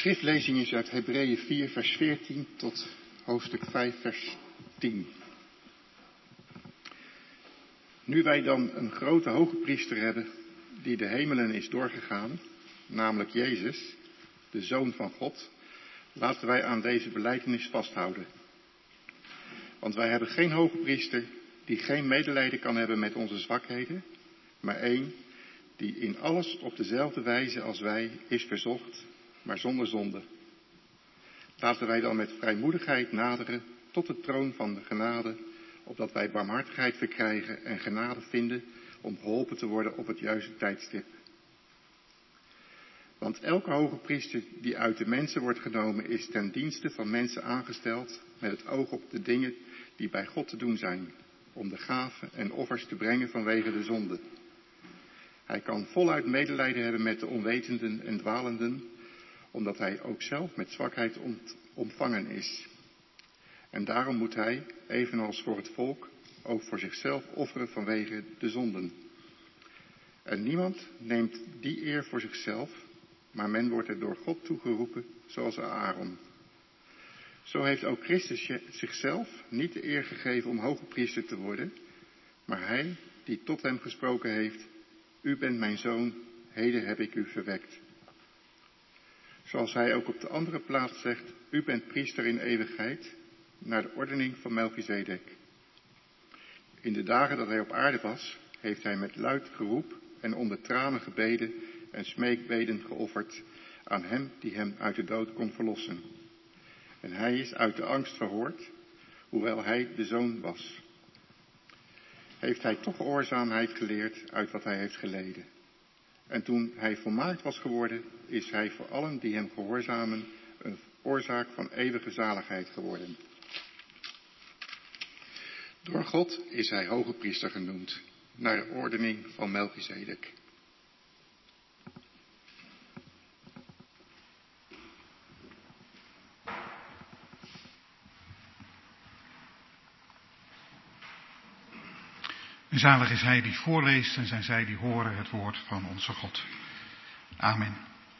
schriftlezing is uit Hebreeën vier, vers veertien tot hoofdstuk vijf, vers tien. Nu wij dan een grote hoge priester hebben die de hemelen is doorgegaan, namelijk Jezus, de Zoon van God, laten wij aan deze belijdenis vasthouden. Want wij hebben geen hoge priester die geen medelijden kan hebben met onze zwakheden, maar één die in alles op dezelfde wijze als wij is verzocht, maar zonder zonde. Laten wij dan met vrijmoedigheid naderen tot de troon van de genade, opdat wij barmhartigheid verkrijgen en genade vinden om geholpen te worden op het juiste tijdstip. Want elke hoge priester die uit de mensen wordt genomen is ten dienste van mensen aangesteld met het oog op de dingen die bij God te doen zijn, om de gaven en offers te brengen vanwege de zonde. Hij kan voluit medelijden hebben met de onwetenden en dwalenden, omdat hij ook zelf met zwakheid ontvangen is. En daarom moet hij, evenals voor het volk, ook voor zichzelf offeren vanwege de zonden. En niemand neemt die eer voor zichzelf, maar men wordt er door God toegeroepen, zoals Aaron. Zo heeft ook Christus zichzelf niet de eer gegeven om hoge priester te worden, maar hij die tot hem gesproken heeft: U bent mijn zoon, heden heb ik u verwekt. Zoals hij ook op de andere plaats zegt: U bent priester in eeuwigheid, naar de ordening van Melchizedek. In de dagen dat hij op aarde was, heeft hij met luid geroep en onder tranen gebeden en smeekbeden geofferd aan hem die hem uit de dood kon verlossen. En hij is uit de angst verhoord, hoewel hij de zoon was. Heeft hij toch gehoorzaamheid geleerd uit wat hij heeft geleden. En toen hij volmaakt was geworden, is hij voor allen die hem gehoorzamen een oorzaak van eeuwige zaligheid geworden. Door God is hij hoge priester genoemd, naar de ordening van Melchizedek. En zalig is hij die voorleest en zijn zij die horen het woord van onze God. Amen.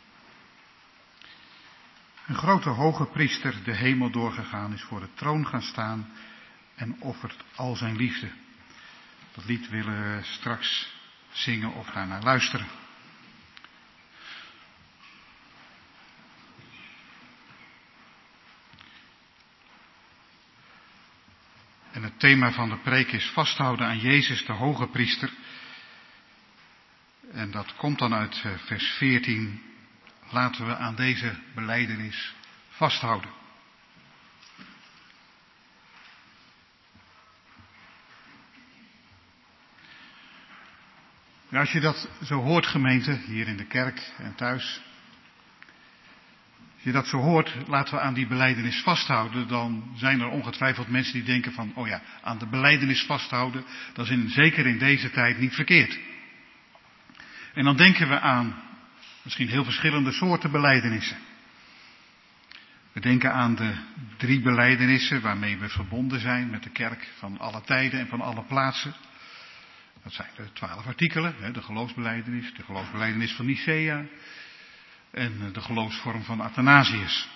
Een grote hoge priester de hemel doorgegaan is voor de troon gaan staan en offert al zijn liefde. Dat lied willen we straks zingen of daarnaar luisteren. En het thema van de preek is vasthouden aan Jezus, de hoge priester. En dat komt dan uit vers veertien. Laten we aan deze belijdenis vasthouden. Ja, als je dat zo hoort, gemeente, hier in de kerk en thuis. Als je dat zo hoort, laten we aan die belijdenis vasthouden, dan zijn er ongetwijfeld mensen die denken van, oh ja, aan de belijdenis vasthouden, dat is in, zeker in deze tijd niet verkeerd. En dan denken we aan misschien heel verschillende soorten belijdenissen. We denken aan de drie belijdenissen waarmee we verbonden zijn met de kerk van alle tijden en van alle plaatsen. Dat zijn de twaalf artikelen, de geloofsbelijdenis, de geloofsbelijdenis van Nicea en de geloofsvorm van Athanasius.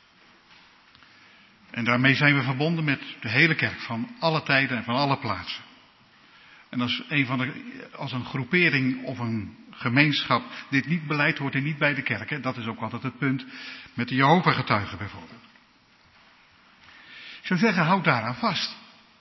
En daarmee zijn we verbonden met de hele kerk van alle tijden en van alle plaatsen. En als een, van de, als een groepering of een gemeenschap dit niet beleidt, hoort hij niet bij de kerk. Hè? Dat is ook altijd het punt met de Jehovah-getuigen bijvoorbeeld. Ik zou zeggen, houd daaraan vast.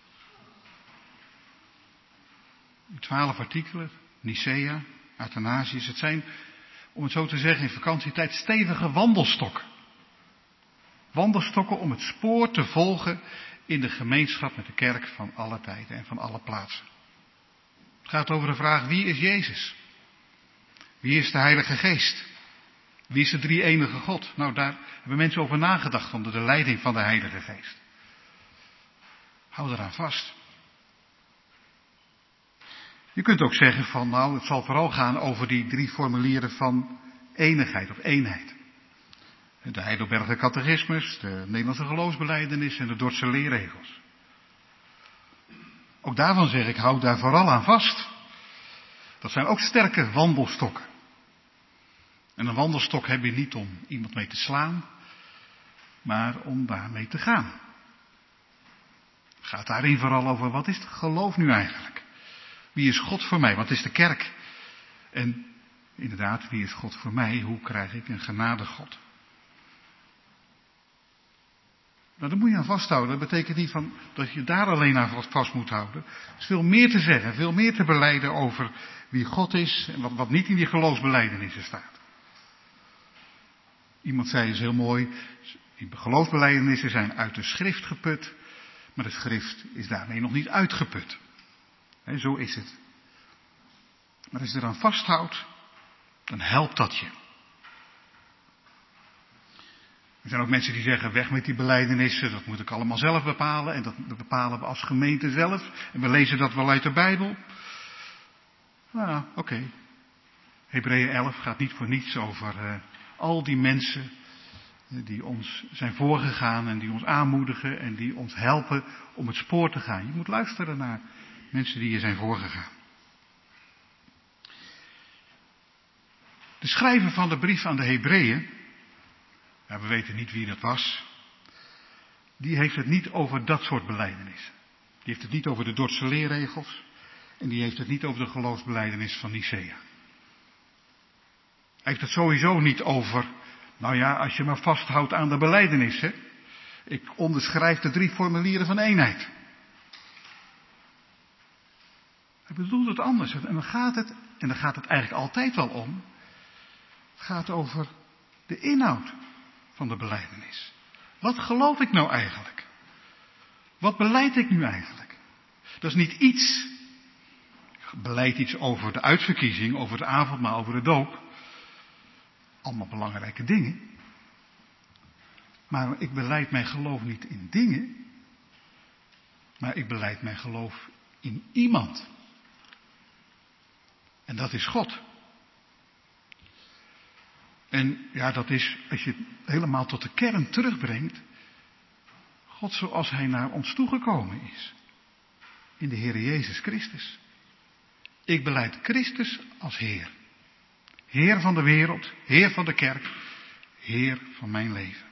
Die twaalf artikelen, Nicea, Athanasius, het zijn, om het zo te zeggen, in vakantietijd stevige wandelstokken. Wandelstokken om het spoor te volgen in de gemeenschap met de kerk van alle tijden en van alle plaatsen. Het gaat over de vraag, wie is Jezus? Wie is de Heilige Geest? Wie is de drie-enige God? Nou, daar hebben mensen over nagedacht onder de leiding van de Heilige Geest. Hou eraan vast. Je kunt ook zeggen van, nou, het zal vooral gaan over die drie formulieren van enigheid of eenheid. De Heidelberger Catechismus, de Nederlandse geloofsbelijdenis en de Dordtse leerregels. Ook daarvan zeg ik, houd daar vooral aan vast. Dat zijn ook sterke wandelstokken. En een wandelstok heb je niet om iemand mee te slaan, maar om daarmee te gaan. Het gaat daarin vooral over, wat is het geloof nu eigenlijk? Wie is God voor mij? Wat is de kerk? En inderdaad, wie is God voor mij? Hoe krijg ik een genadegod? Nou, daar moet je aan vasthouden. Dat betekent niet van dat je daar alleen aan vast moet houden. Er is veel meer te zeggen, veel meer te belijden over wie God is en wat, wat niet in die geloofsbelijdenissen staat. Iemand zei eens heel mooi, die geloofsbelijdenissen zijn uit de schrift geput, maar de schrift is daarmee nog niet uitgeput. He, zo is het. Maar als je eraan vasthoudt, dan helpt dat je. Er zijn ook mensen die zeggen, weg met die belijdenissen, dat moet ik allemaal zelf bepalen. En dat bepalen we als gemeente zelf. En we lezen dat wel uit de Bijbel. Nou, oké. Okay. Hebreeën elf gaat niet voor niets over uh, al die mensen die ons zijn voorgegaan en die ons aanmoedigen en die ons helpen om het spoor te gaan. Je moet luisteren naar mensen die je zijn voorgegaan. De schrijver van de brief aan de Hebreeën, ja, we weten niet wie dat was, die heeft het niet over dat soort belijdenissen. Die heeft het niet over de Dordtse leerregels en die heeft het niet over de geloofsbelijdenis van Nicea. Hij heeft het sowieso niet over, nou ja, als je maar vasthoudt aan de belijdenissen. Ik onderschrijf de drie formulieren van eenheid. Hij bedoelt het anders. En dan gaat het, en dan gaat het eigenlijk altijd wel om. Het gaat over de inhoud van de belijdenis. Wat geloof ik nou eigenlijk? Wat belijd ik nu eigenlijk? Dat is niet iets. Ik belijd iets over de uitverkiezing, over het avondmaal, over de doop. Allemaal belangrijke dingen. Maar ik belijd mijn geloof niet in dingen. Maar ik belijd mijn geloof in iemand. En dat is God. En ja, dat is, als je het helemaal tot de kern terugbrengt, God zoals Hij naar ons toegekomen is. In de Heer Jezus Christus. Ik belijd Christus als Heer. Heer van de wereld, Heer van de kerk, Heer van mijn leven.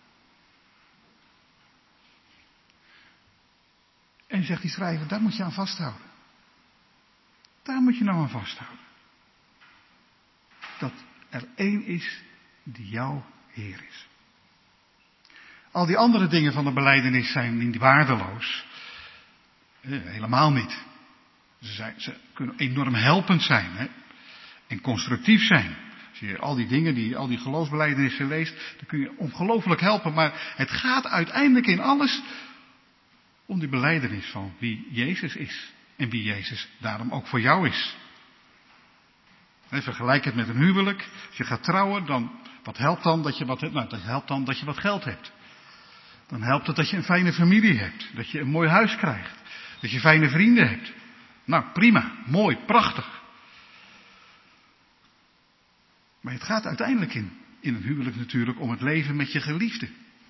En zegt die schrijver, daar moet je aan vasthouden. Daar moet je nou aan vasthouden. Dat er één is die jouw Heer is. Al die andere dingen van de belijdenis zijn niet waardeloos. Eh, helemaal niet. Ze, zijn, ze kunnen enorm helpend zijn. Hè? En constructief zijn. Als je al die dingen, die, al die geloofsbelijdenissen leest, dan kun je ongelooflijk helpen. Maar het gaat uiteindelijk in alles om die belijdenis van wie Jezus is. En wie Jezus daarom ook voor jou is. He, vergelijk het met een huwelijk. Als je gaat trouwen, dan, wat helpt dan dat je wat hebt? Nou, dat helpt dan dat je wat geld hebt. Dan helpt het dat je een fijne familie hebt. Dat je een mooi huis krijgt. Dat je fijne vrienden hebt. Nou, prima, mooi, prachtig. Maar het gaat uiteindelijk in, in een huwelijk natuurlijk om het leven met je geliefde.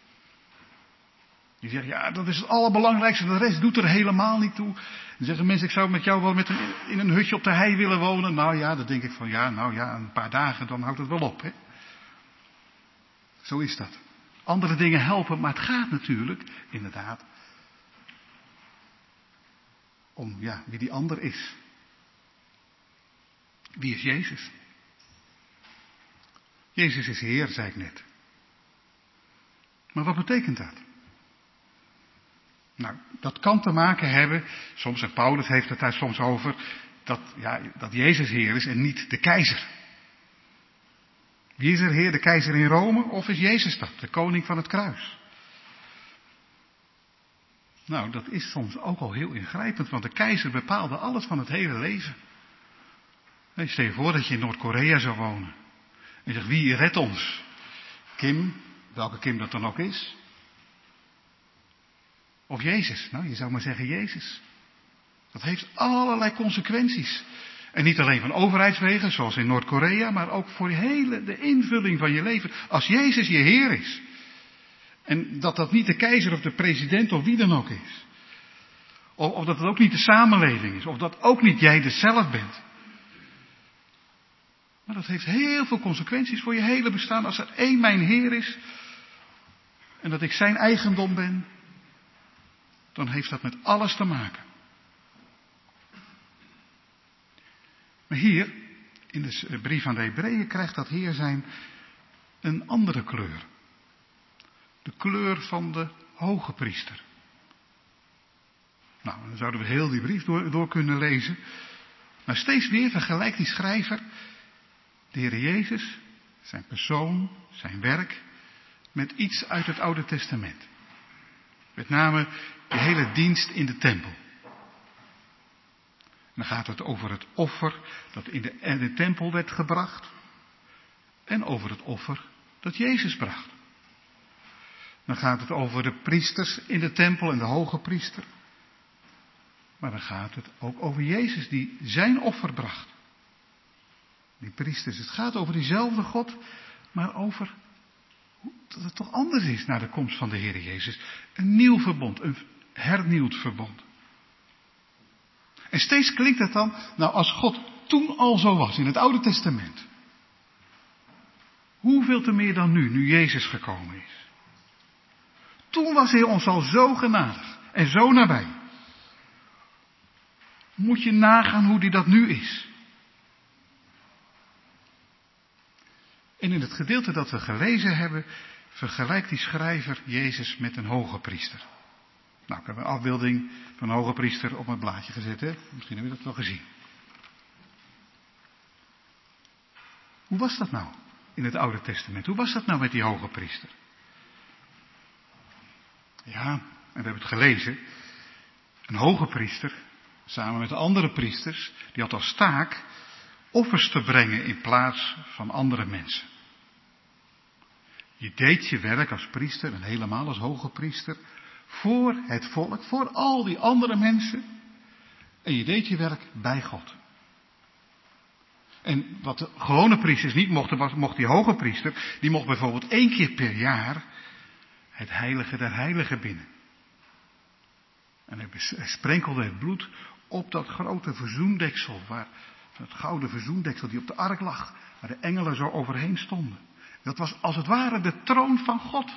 Die zeggen, ja, dat is het allerbelangrijkste, de rest doet er helemaal niet toe. Dan zeggen mensen, ik zou met jou wel met een, in een hutje op de hei willen wonen. Nou ja, dan denk ik van, ja, nou ja, een paar dagen, dan houdt het wel op, hè. Zo is dat. Andere dingen helpen, maar het gaat natuurlijk, inderdaad, om, ja, wie die ander is. Wie is Jezus? Jezus is Heer, zei ik net. Maar wat betekent dat? Nou, dat kan te maken hebben, soms, en Paulus heeft het daar soms over, dat, ja, dat Jezus Heer is en niet de keizer. Wie is er Heer, de keizer in Rome, of is Jezus dat, de koning van het kruis? Nou, dat is soms ook al heel ingrijpend, want de keizer bepaalde alles van het hele leven. Nee, stel je voor dat je in Noord-Korea zou wonen. En je zegt, wie redt ons? Kim, welke Kim dat dan ook is. Of Jezus. Nou, je zou maar zeggen Jezus. Dat heeft allerlei consequenties. En niet alleen van overheidswegen, zoals in Noord-Korea, maar ook voor de hele de invulling van je leven. Als Jezus je Heer is. En dat dat niet de keizer of de president of wie dan ook is. Of, of dat het ook niet de samenleving is. Of dat ook niet jij er zelf bent. Maar dat heeft heel veel consequenties voor je hele bestaan. Als er één mijn Heer is en dat ik zijn eigendom ben, dan heeft dat met alles te maken. Maar hier, in de brief aan de Hebreeën, krijgt dat Heer zijn een andere kleur. De kleur van de hoge priester. Nou, dan zouden we heel die brief door, door kunnen lezen. Maar steeds weer vergelijkt die schrijver de Heer Jezus, zijn persoon, zijn werk, met iets uit het Oude Testament. Met name de hele dienst in de tempel. En dan gaat het over het offer dat in de, in de tempel werd gebracht. En over het offer dat Jezus bracht. Dan gaat het over de priesters in de tempel en de hoge priester. Maar dan gaat het ook over Jezus die zijn offer bracht. Die priesters, het gaat over diezelfde God, maar over dat het toch anders is na de komst van de Heer Jezus. Een nieuw verbond, een hernieuwd verbond. En steeds klinkt het dan, nou als God toen al zo was in het Oude Testament. Hoeveel te meer dan nu, nu Jezus gekomen is. Toen was hij ons al zo genadig en zo nabij. Moet je nagaan hoe die dat nu is. En in het gedeelte dat we gelezen hebben, vergelijkt die schrijver Jezus met een hoge priester. Nou, ik heb een afbeelding van een hoge priester op mijn blaadje gezet, hè? Misschien heb je dat wel gezien. Hoe was dat nou in het Oude Testament? Hoe was dat nou met die hoge priester? Ja, en we hebben het gelezen. Een hoge priester, samen met de andere priesters, die had als taak offers te brengen in plaats van andere mensen. Je deed je werk als priester en helemaal als hoge priester voor het volk, voor al die andere mensen. En je deed je werk bij God. En wat de gewone priesters niet mochten, was, mocht die hoge priester, die mocht bijvoorbeeld één keer per jaar het heilige der heiligen binnen. En hij sprenkelde het bloed op dat grote verzoendeksel, waar, het gouden verzoendeksel die op de ark lag, waar de engelen zo overheen stonden. Dat was als het ware de troon van God.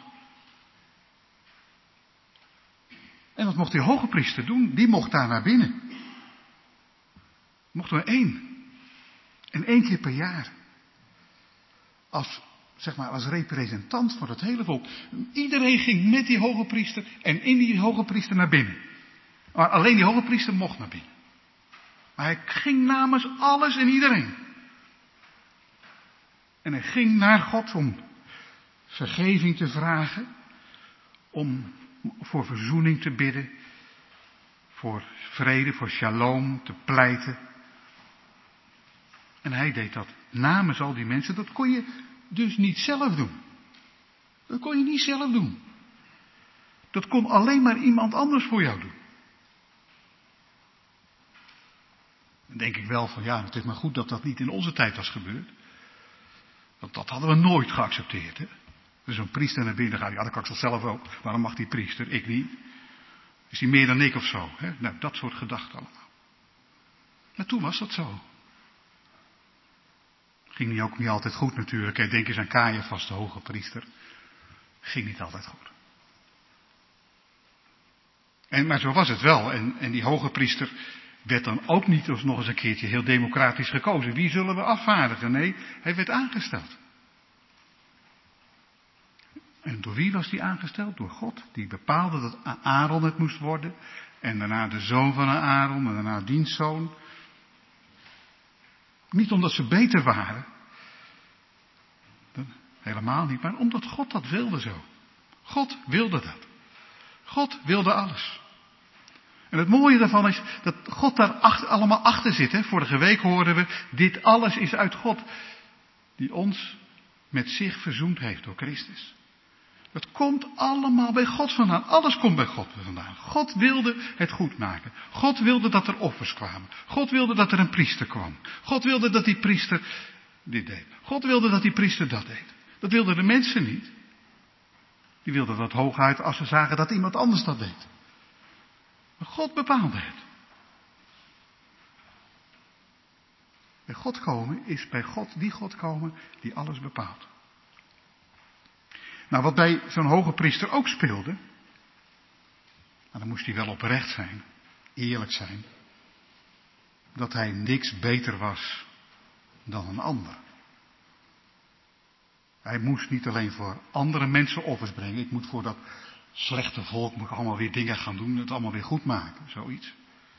En wat mocht die hoge priester doen? Die mocht daar naar binnen. Mocht er één. En één keer per jaar. Als, zeg maar, als representant voor het hele volk. Iedereen ging met die hoge priester en in die hoge priester naar binnen. Maar alleen die hoge priester mocht naar binnen. Maar hij ging namens alles en iedereen. En hij ging naar God om vergeving te vragen. Om voor verzoening te bidden. Voor vrede, voor shalom te pleiten. En hij deed dat namens al die mensen. Dat kon je dus niet zelf doen. Dat kon je niet zelf doen. Dat kon alleen maar iemand anders voor jou doen. Dan denk ik wel van ja, het is maar goed dat dat niet in onze tijd was gebeurd. Want dat hadden we nooit geaccepteerd. Hè? Dus zo'n priester naar binnen gaat, ja dat kan ik toch zelf ook. Waarom mag die priester, ik niet? Is hij meer dan ik of zo? Hè? Nou, dat soort gedachten allemaal. Maar toen was dat zo. Ging niet ook niet altijd goed natuurlijk. Hè? Denk eens aan Caiaphas, de hoge priester. Ging niet altijd goed. En, maar zo was het wel. En, en die hoge priester werd dan ook niet als nog eens een keertje heel democratisch gekozen. Wie zullen we afvaardigen? Nee, hij werd aangesteld. En door wie was die aangesteld? Door God. Die bepaalde dat Aaron het moest worden. En daarna de zoon van Aaron. En daarna dienstzoon. Niet omdat ze beter waren. Helemaal niet. Maar omdat God dat wilde zo. God wilde dat. God wilde alles. En het mooie daarvan is dat God daar achter, allemaal achter zit. Hè? Vorige week hoorden we, dit alles is uit God. Die ons met zich verzoend heeft door Christus. Dat komt allemaal bij God vandaan. Alles komt bij God vandaan. God wilde het goed maken. God wilde dat er offers kwamen. God wilde dat er een priester kwam. God wilde dat die priester dit deed. God wilde dat die priester dat deed. Dat wilden de mensen niet. Die wilden dat hooguit als ze zagen dat iemand anders dat deed. Maar God bepaalde het. Bij God komen is bij God, die God komen, die alles bepaalt. Nou, wat bij zo'n hoge priester ook speelde, nou, dan moest hij wel oprecht zijn, eerlijk zijn, dat hij niks beter was dan een ander. Hij moest niet alleen voor andere mensen offers brengen, ik moet voor dat slechte volk moet ik allemaal weer dingen gaan doen, het allemaal weer goed maken, zoiets.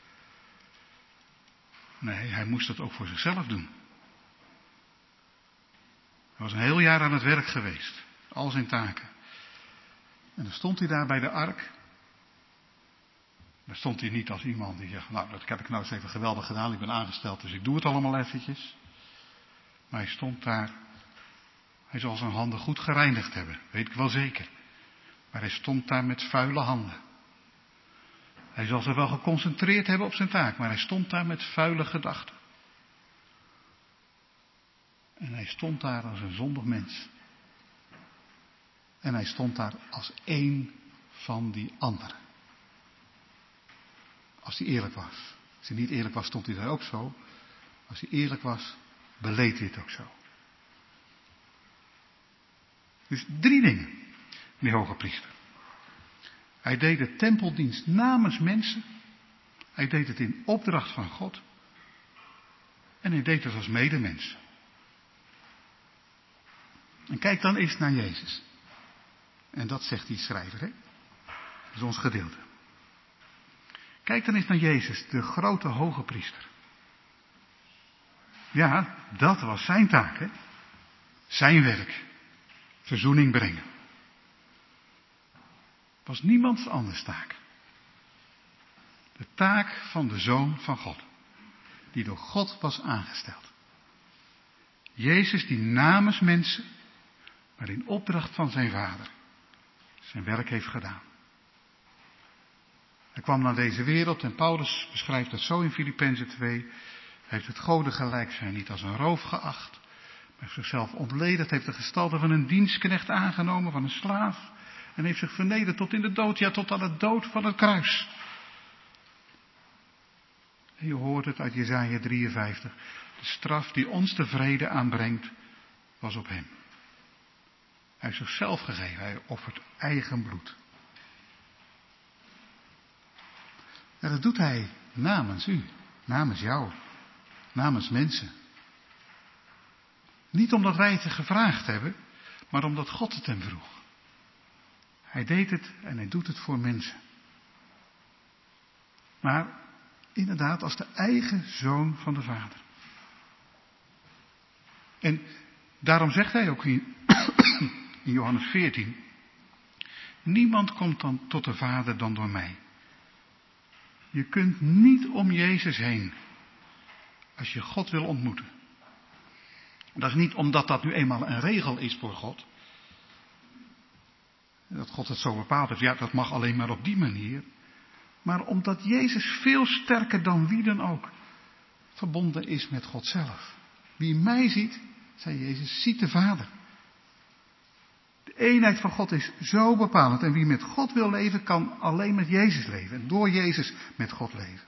Nee, hij moest het ook voor zichzelf doen. Hij was een heel jaar aan het werk geweest, al zijn taken. En dan stond hij daar bij de ark. Dan stond hij niet als iemand die zegt, nou dat heb ik nou eens even geweldig gedaan, ik ben aangesteld dus ik doe het allemaal eventjes. Maar hij stond daar, hij zal zijn handen goed gereinigd hebben, weet ik wel zeker. Maar hij stond daar met vuile handen. Hij zal zich wel geconcentreerd hebben op zijn taak, maar hij stond daar met vuile gedachten. En hij stond daar als een zondig mens. En hij stond daar als één van die anderen. Als hij eerlijk was. Als hij niet eerlijk was, stond hij daar ook zo. Als hij eerlijk was, beleed hij het ook zo. Dus drie dingen, die hoge priester. Hij deed de tempeldienst namens mensen. Hij deed het in opdracht van God. En hij deed het als medemens. En kijk dan eens naar Jezus. En dat zegt die schrijver, hè? Dat is ons gedeelte. Kijk dan eens naar Jezus, de grote hoge priester. Ja, dat was zijn taak, hè? Zijn werk. Verzoening brengen. Was niemands anders taak. De taak van de Zoon van God. Die door God was aangesteld. Jezus die namens mensen, maar in opdracht van zijn Vader, zijn werk heeft gedaan. Hij kwam naar deze wereld en Paulus beschrijft dat zo in Filippenzen twee. Hij heeft het goden gelijk zijn niet als een roof geacht. Maar heeft zichzelf ontledigd, heeft de gestalte van een dienstknecht aangenomen, van een slaaf. En heeft zich vernederd tot in de dood, ja tot aan de dood van het kruis. En je hoort het uit Jesaja drieënvijftig. De straf die ons de vrede aanbrengt, was op hem. Hij heeft zichzelf gegeven, hij offert eigen bloed. En dat doet hij namens u, namens jou, namens mensen. Niet omdat wij het gevraagd hebben, maar omdat God het hem vroeg. Hij deed het en hij doet het voor mensen. Maar inderdaad als de eigen zoon van de Vader. En daarom zegt hij ook in, in Johannes veertien. Niemand komt dan tot de Vader dan door mij. Je kunt niet om Jezus heen. Als je God wil ontmoeten. Dat is niet omdat dat nu eenmaal een regel is voor God. Dat God het zo bepaald heeft. Ja, dat mag alleen maar op die manier. Maar omdat Jezus veel sterker dan wie dan ook verbonden is met God zelf. Wie mij ziet, zei Jezus, ziet de Vader. De eenheid van God is zo bepalend. En wie met God wil leven, kan alleen met Jezus leven. En door Jezus met God leven.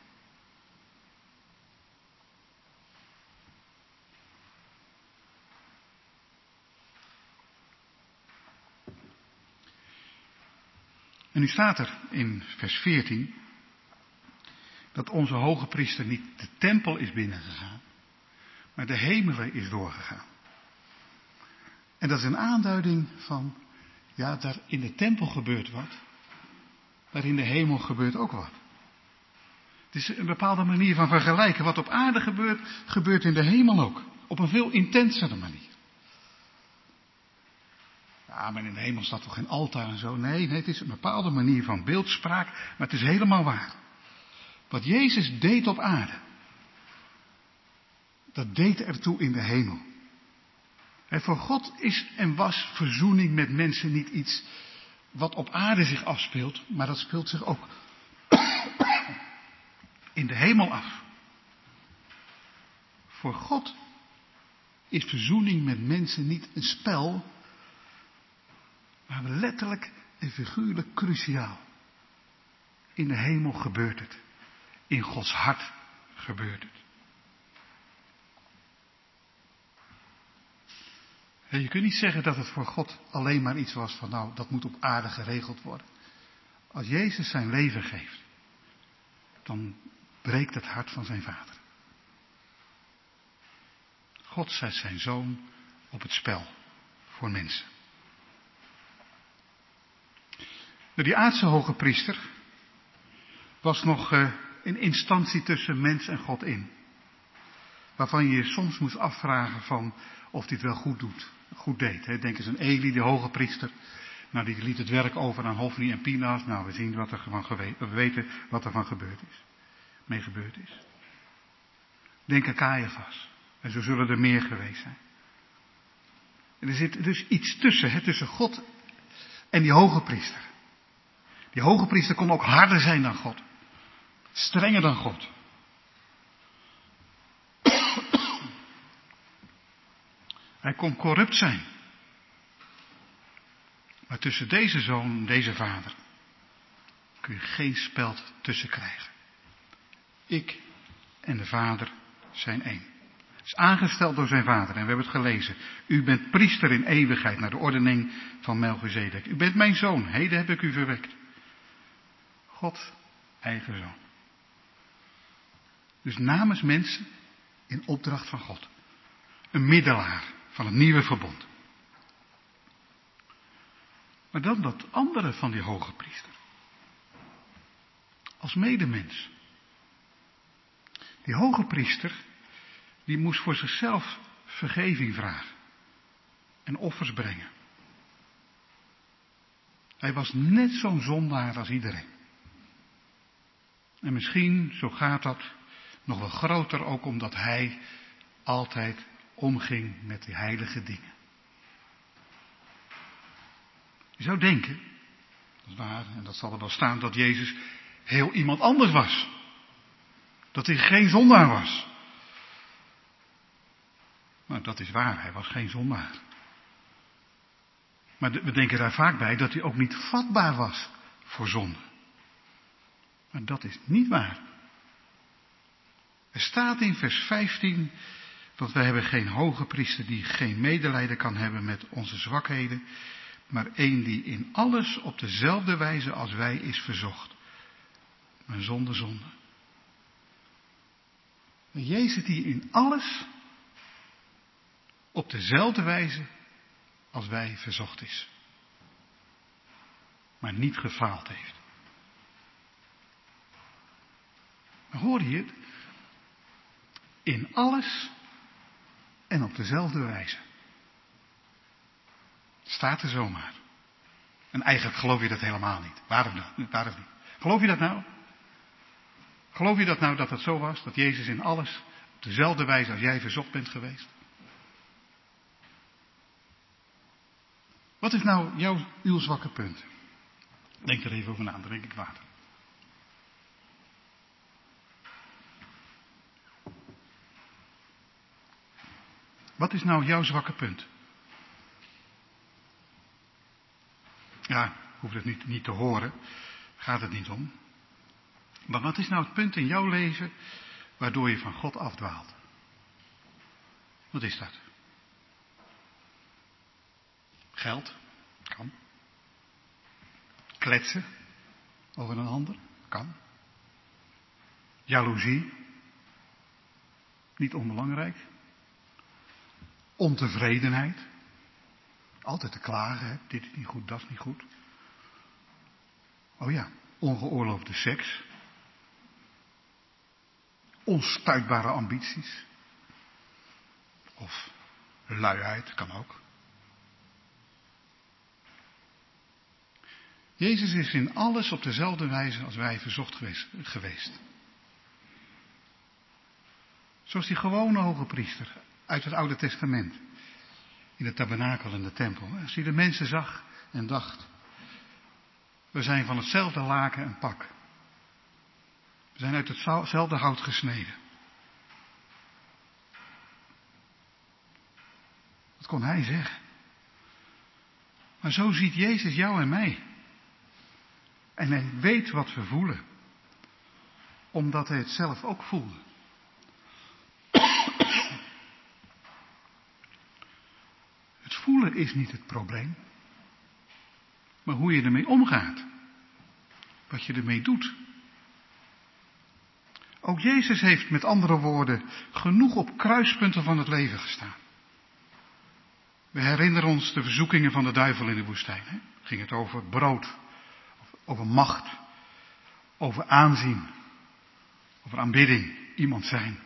En nu staat er in vers veertien dat onze hoge priester niet de tempel is binnengegaan, maar de hemelen is doorgegaan. En dat is een aanduiding van, ja, daar in de tempel gebeurt wat, maar in de hemel gebeurt ook wat. Het is een bepaalde manier van vergelijken. Wat op aarde gebeurt, gebeurt in de hemel ook. Op een veel intensere manier. Ja, maar in de hemel staat toch geen altaar en zo? Nee, nee, het is een bepaalde manier van beeldspraak, maar het is helemaal waar. Wat Jezus deed op aarde, dat deed ertoe in de hemel. En voor God is en was verzoening met mensen niet iets wat op aarde zich afspeelt, maar dat speelt zich ook in de hemel af. Voor God is verzoening met mensen niet een spel, maar letterlijk en figuurlijk cruciaal. In de hemel gebeurt het. In Gods hart gebeurt het. Je kunt niet zeggen dat het voor God alleen maar iets was van nou, dat moet op aarde geregeld worden. Als Jezus zijn leven geeft, dan breekt het hart van zijn vader. God zet zijn zoon op het spel voor mensen. Die aardse hoge priester was nog uh, een instantie tussen mens en God in. Waarvan je je soms moest afvragen van of hij het wel goed doet, goed deed. Hè. Denk eens aan Eli, de hoge priester. Nou, die liet het werk over aan Hofni en Pinaas. Nou, we zien wat er van gewe- we weten wat er van gebeurd is. Mee gebeurd is. Denk aan Caiaphas. En zo zullen er meer geweest zijn. En er zit dus iets tussen, hè, tussen God en die hoge priester. Die hoge priester kon ook harder zijn dan God. Strenger dan God. Hij kon corrupt zijn. Maar tussen deze zoon en deze vader kun je geen speld tussen krijgen. Ik en de vader zijn één. Het is aangesteld door zijn vader en we hebben het gelezen. U bent priester in eeuwigheid naar de ordening van Melchizedek. U bent mijn zoon, heden heb ik u verwekt. God, eigen zoon. Dus namens mensen in opdracht van God. Een middelaar van het nieuwe verbond. Maar dan dat andere van die hoge priester. Als medemens. Die hoge priester, die moest voor zichzelf vergeving vragen. En offers brengen. Hij was net zo'n zondaar als iedereen. En misschien, zo gaat dat, nog wel groter ook omdat hij altijd omging met die heilige dingen. Je zou denken, dat is waar, en dat zal er wel staan, dat Jezus heel iemand anders was. Dat hij geen zondaar was. Maar dat is waar, hij was geen zondaar. Maar we denken daar vaak bij dat hij ook niet vatbaar was voor zonde. Maar dat is niet waar. Er staat in vers vijftien, want wij hebben geen hoge priester die geen medelijden kan hebben met onze zwakheden, maar één die in alles op dezelfde wijze als wij is verzocht, maar zonder zonde. Jezus die in alles op dezelfde wijze als wij verzocht is, maar niet gefaald heeft. Maar hoor je het? In alles en op dezelfde wijze. Staat er zomaar. En eigenlijk geloof je dat helemaal niet. Waarom niet? Waarom niet? Geloof je dat nou? Geloof je dat nou dat het zo was? Dat Jezus in alles op dezelfde wijze als jij verzocht bent geweest? Wat is nou jouw, uw zwakke punt? Denk er even over na, dan drink ik water. Wat is nou jouw zwakke punt? Ja, hoeft het niet, niet te horen. Gaat het niet om. Maar wat is nou het punt in jouw leven waardoor je van God afdwaalt? Wat is dat? Geld? Kan. Kletsen over een ander? Kan. Jaloezie? Niet onbelangrijk. Ontevredenheid. Altijd te klagen, hè? Dit is niet goed, dat is niet goed. Oh ja, ongeoorloofde seks. Onstuitbare ambities. Of luiheid, kan ook. Jezus is in alles op dezelfde wijze als wij verzocht geweest. Zoals die gewone hoge priester uit het Oude Testament. In het tabernakel en de tempel. Als hij de mensen zag en dacht. We zijn van hetzelfde laken en pak. We zijn uit hetzelfde hout gesneden. Wat kon hij zeggen? Maar zo ziet Jezus jou en mij. En hij weet wat we voelen. Omdat hij het zelf ook voelde. Het voelen is niet het probleem. Maar hoe je ermee omgaat. Wat je ermee doet. Ook Jezus heeft met andere woorden genoeg op kruispunten van het leven gestaan. We herinneren ons de verzoekingen van de duivel in de woestijn. Hè? Ging het over brood, over macht, over aanzien, over aanbidding, iemand zijn.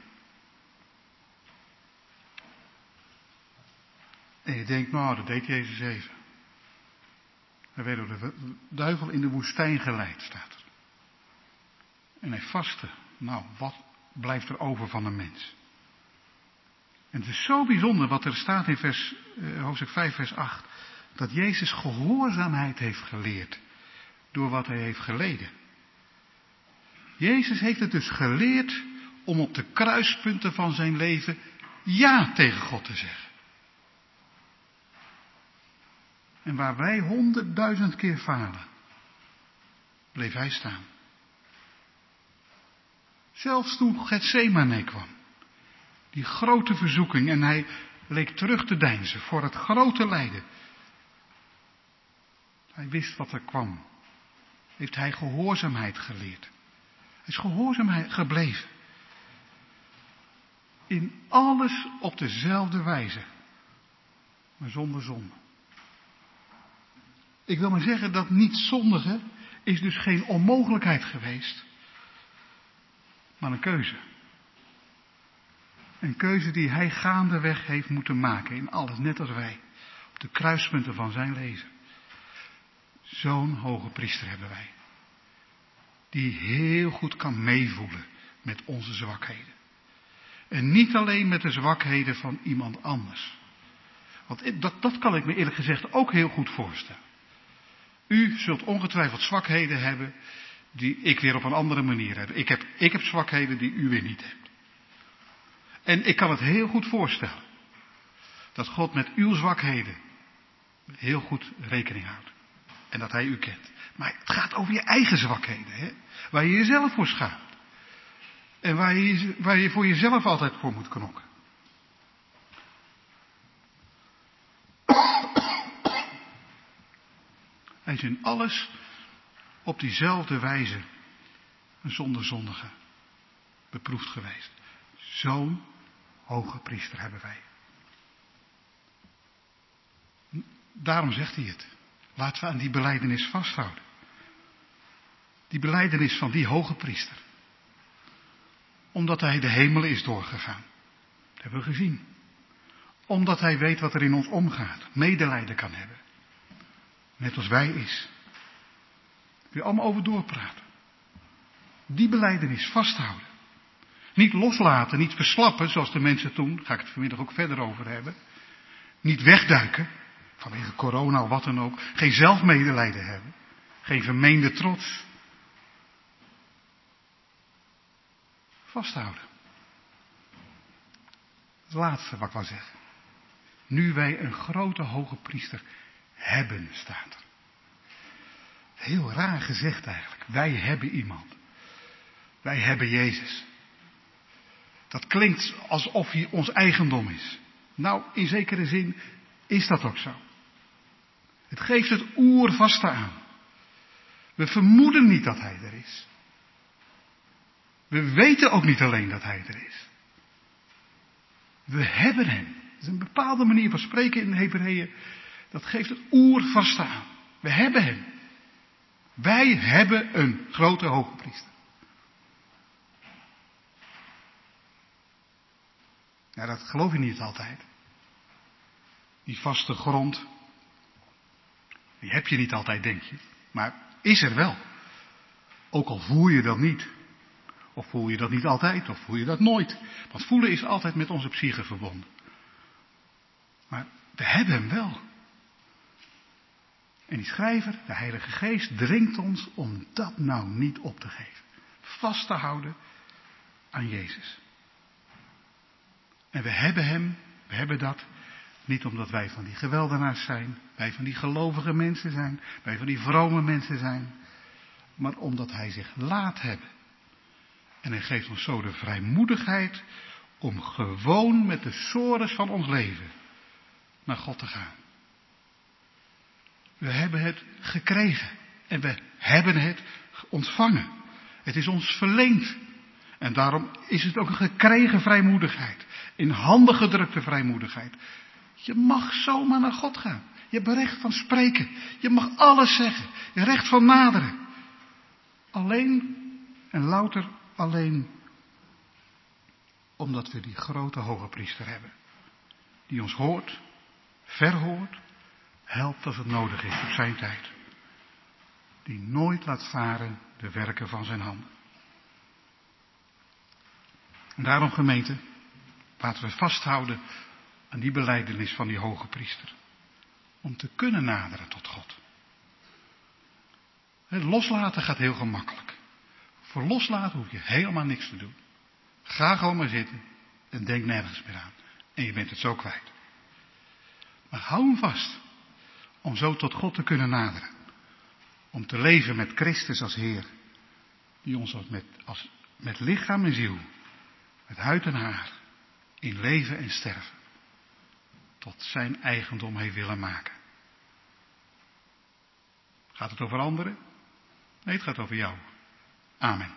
En je denkt, nou, dat deed Jezus even. Hij werd door de duivel in de woestijn geleid, staat er. En hij vastte. Nou, wat blijft er over van een mens? En het is zo bijzonder wat er staat in vers, uh, hoofdstuk vijf, vers acht. Dat Jezus gehoorzaamheid heeft geleerd. Door wat hij heeft geleden. Jezus heeft het dus geleerd om op de kruispunten van zijn leven ja tegen God te zeggen. En waar wij honderdduizend keer falen, bleef hij staan. Zelfs toen Getsemane kwam, die grote verzoeking, en hij leek terug te deinzen voor het grote lijden. Hij wist wat er kwam. Heeft hij gehoorzaamheid geleerd. Hij is gehoorzaamheid gebleven. In alles op dezelfde wijze, maar zonder zonde. Ik wil maar zeggen dat niet zondigen is dus geen onmogelijkheid geweest, maar een keuze. Een keuze die hij gaandeweg heeft moeten maken in alles, net als wij. Op de kruispunten van zijn leven. Zo'n hoge priester hebben wij. Die heel goed kan meevoelen met onze zwakheden. En niet alleen met de zwakheden van iemand anders. Want dat, dat kan ik me eerlijk gezegd ook heel goed voorstellen. U zult ongetwijfeld zwakheden hebben die ik weer op een andere manier heb. Ik heb, ik heb zwakheden die u weer niet hebt. En ik kan het heel goed voorstellen. Dat God met uw zwakheden heel goed rekening houdt. En dat hij u kent. Maar het gaat over je eigen zwakheden. Hè? Waar je jezelf voor schaamt. En waar je, waar je voor jezelf altijd voor moet knokken. Hij is in alles op diezelfde wijze zonder zondige beproefd geweest. Zo'n hoge priester hebben wij. Daarom zegt hij het. Laten we aan die belijdenis vasthouden. Die belijdenis van die hoge priester. Omdat hij de hemelen is doorgegaan. Dat hebben we gezien. Omdat hij weet wat er in ons omgaat. Medelijden kan hebben. Net als wij is. Daar kun je allemaal over doorpraten. Die belijdenis vasthouden. Niet loslaten, niet verslappen, zoals de mensen toen, daar ga ik het vanmiddag ook verder over hebben. Niet wegduiken, vanwege corona of wat dan ook. Geen zelfmedelijden hebben. Geen vermeende trots. Vasthouden. Het laatste wat ik wou zeggen. Nu wij een grote hoge priester hebben, staat er. Heel raar gezegd eigenlijk. Wij hebben iemand. Wij hebben Jezus. Dat klinkt alsof hij ons eigendom is. Nou, in zekere zin is dat ook zo. Het geeft het oervaste aan. We vermoeden niet dat hij er is. We weten ook niet alleen dat hij er is. We hebben hem. Dat is een bepaalde manier van spreken in de Hebreeën. Dat geeft het oervaste aan. We hebben hem. Wij hebben een grote hoge priester. Ja, dat geloof je niet altijd. Die vaste grond, die heb je niet altijd, denk je. Maar is er wel. Ook al voel je dat niet. Of voel je dat niet altijd, of voel je dat nooit. Want voelen is altijd met onze psyche verbonden. Maar we hebben hem wel. En die schrijver, de Heilige Geest, dringt ons om dat nou niet op te geven. Vast te houden aan Jezus. En we hebben hem, we hebben dat, niet omdat wij van die geweldenaars zijn, wij van die gelovige mensen zijn, wij van die vrome mensen zijn, maar omdat hij zich laat hebben. En hij geeft ons zo de vrijmoedigheid om gewoon met de sores van ons leven naar God te gaan. We hebben het gekregen. En we hebben het ontvangen. Het is ons verleend. En daarom is het ook een gekregen vrijmoedigheid. In handen gedrukte vrijmoedigheid. Je mag zomaar naar God gaan. Je hebt recht van spreken. Je mag alles zeggen. Je hebt recht van naderen. Alleen en louter alleen omdat we die grote hoge priester hebben. Die ons hoort, verhoort, helpt als het nodig is op zijn tijd. Die nooit laat varen de werken van zijn handen. En daarom, gemeente, laten we vasthouden aan die belijdenis van die hoge priester. Om te kunnen naderen tot God. Het loslaten gaat heel gemakkelijk. Voor loslaten hoef je helemaal niks te doen. Ga gewoon maar zitten en denk nergens meer aan. En je bent het zo kwijt. Maar hou hem vast. Om zo tot God te kunnen naderen. Om te leven met Christus als Heer. Die ons als met, als, met lichaam en ziel. Met huid en haar. In leven en sterven. Tot zijn eigendom heeft willen maken. Gaat het over anderen? Nee, het gaat over jou. Amen.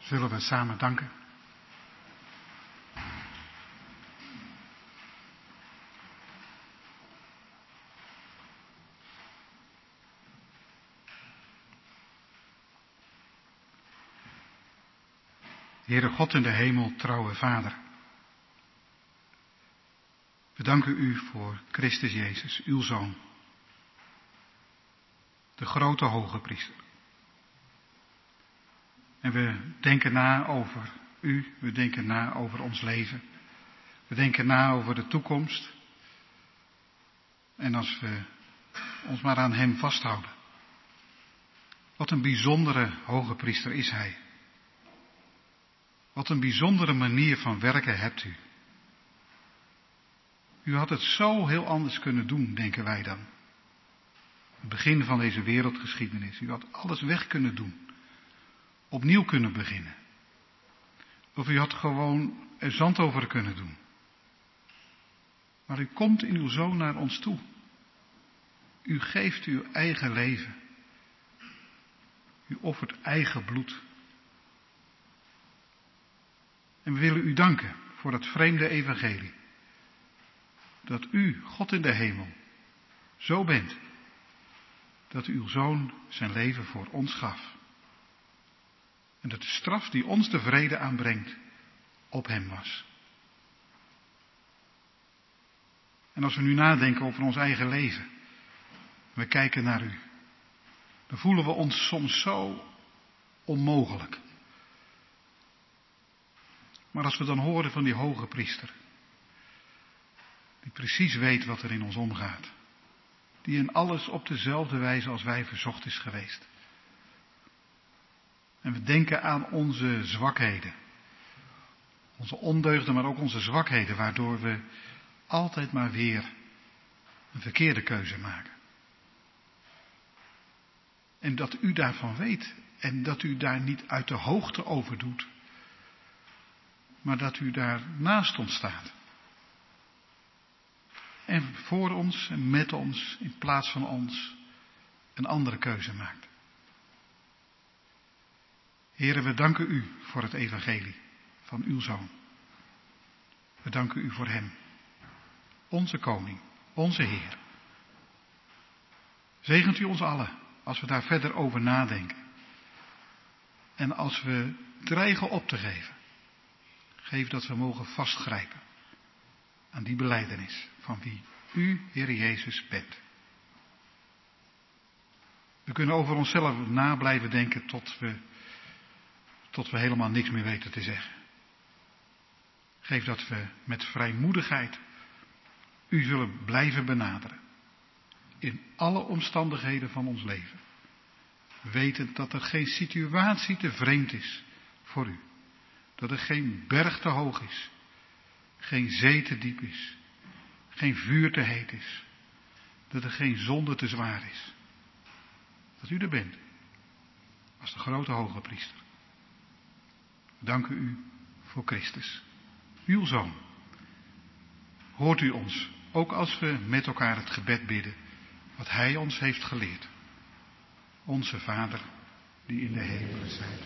zullen we samen danken. Heere God in de hemel, trouwe Vader. We danken u voor Christus Jezus, uw Zoon. De grote hoge priester. En we denken na over u, we denken na over ons leven. We denken na over de toekomst. En als we ons maar aan hem vasthouden. Wat een bijzondere hoge priester is hij. Wat een bijzondere manier van werken hebt u. U had het zo heel anders kunnen doen, denken wij dan. Het begin van deze wereldgeschiedenis. U had alles weg kunnen doen. Opnieuw kunnen beginnen. Of u had gewoon er zand over kunnen doen. Maar u komt in uw Zoon naar ons toe. U geeft uw eigen leven. U offert eigen bloed. En we willen u danken voor dat vreemde evangelie. Dat u, God in de hemel, zo bent. Dat uw Zoon zijn leven voor ons gaf. En dat de straf die ons de vrede aanbrengt, op hem was. En als we nu nadenken over ons eigen leven, we kijken naar u, dan voelen we ons soms zo onmogelijk. Maar als we dan horen van die hoge priester, die precies weet wat er in ons omgaat, die in alles op dezelfde wijze als wij verzocht is geweest. En we denken aan onze zwakheden, onze ondeugden, maar ook onze zwakheden, waardoor we altijd maar weer een verkeerde keuze maken. En dat u daarvan weet en dat u daar niet uit de hoogte over doet, maar dat u daar naast ons staat. En voor ons en met ons, in plaats van ons, een andere keuze maakt. Heren, we danken u voor het evangelie van uw Zoon. We danken u voor hem, onze koning, onze Heer. Zegent u ons allen als we daar verder over nadenken. En als we dreigen op te geven, geef dat we mogen vastgrijpen aan die belijdenis van wie u, Heer Jezus, bent. We kunnen over onszelf na blijven denken tot we, tot we helemaal niks meer weten te zeggen. Geef dat we met vrijmoedigheid u zullen blijven benaderen. In alle omstandigheden van ons leven. Wetend dat er geen situatie te vreemd is voor u. Dat er geen berg te hoog is. Geen zee te diep is. Geen vuur te heet is. Dat er geen zonde te zwaar is. Dat u er bent. Als de grote hoge priester. We danken u voor Christus. Uw Zoon. Hoort u ons, ook als we met elkaar het gebed bidden, wat Hij ons heeft geleerd. Onze Vader, die in de hemelen zijt.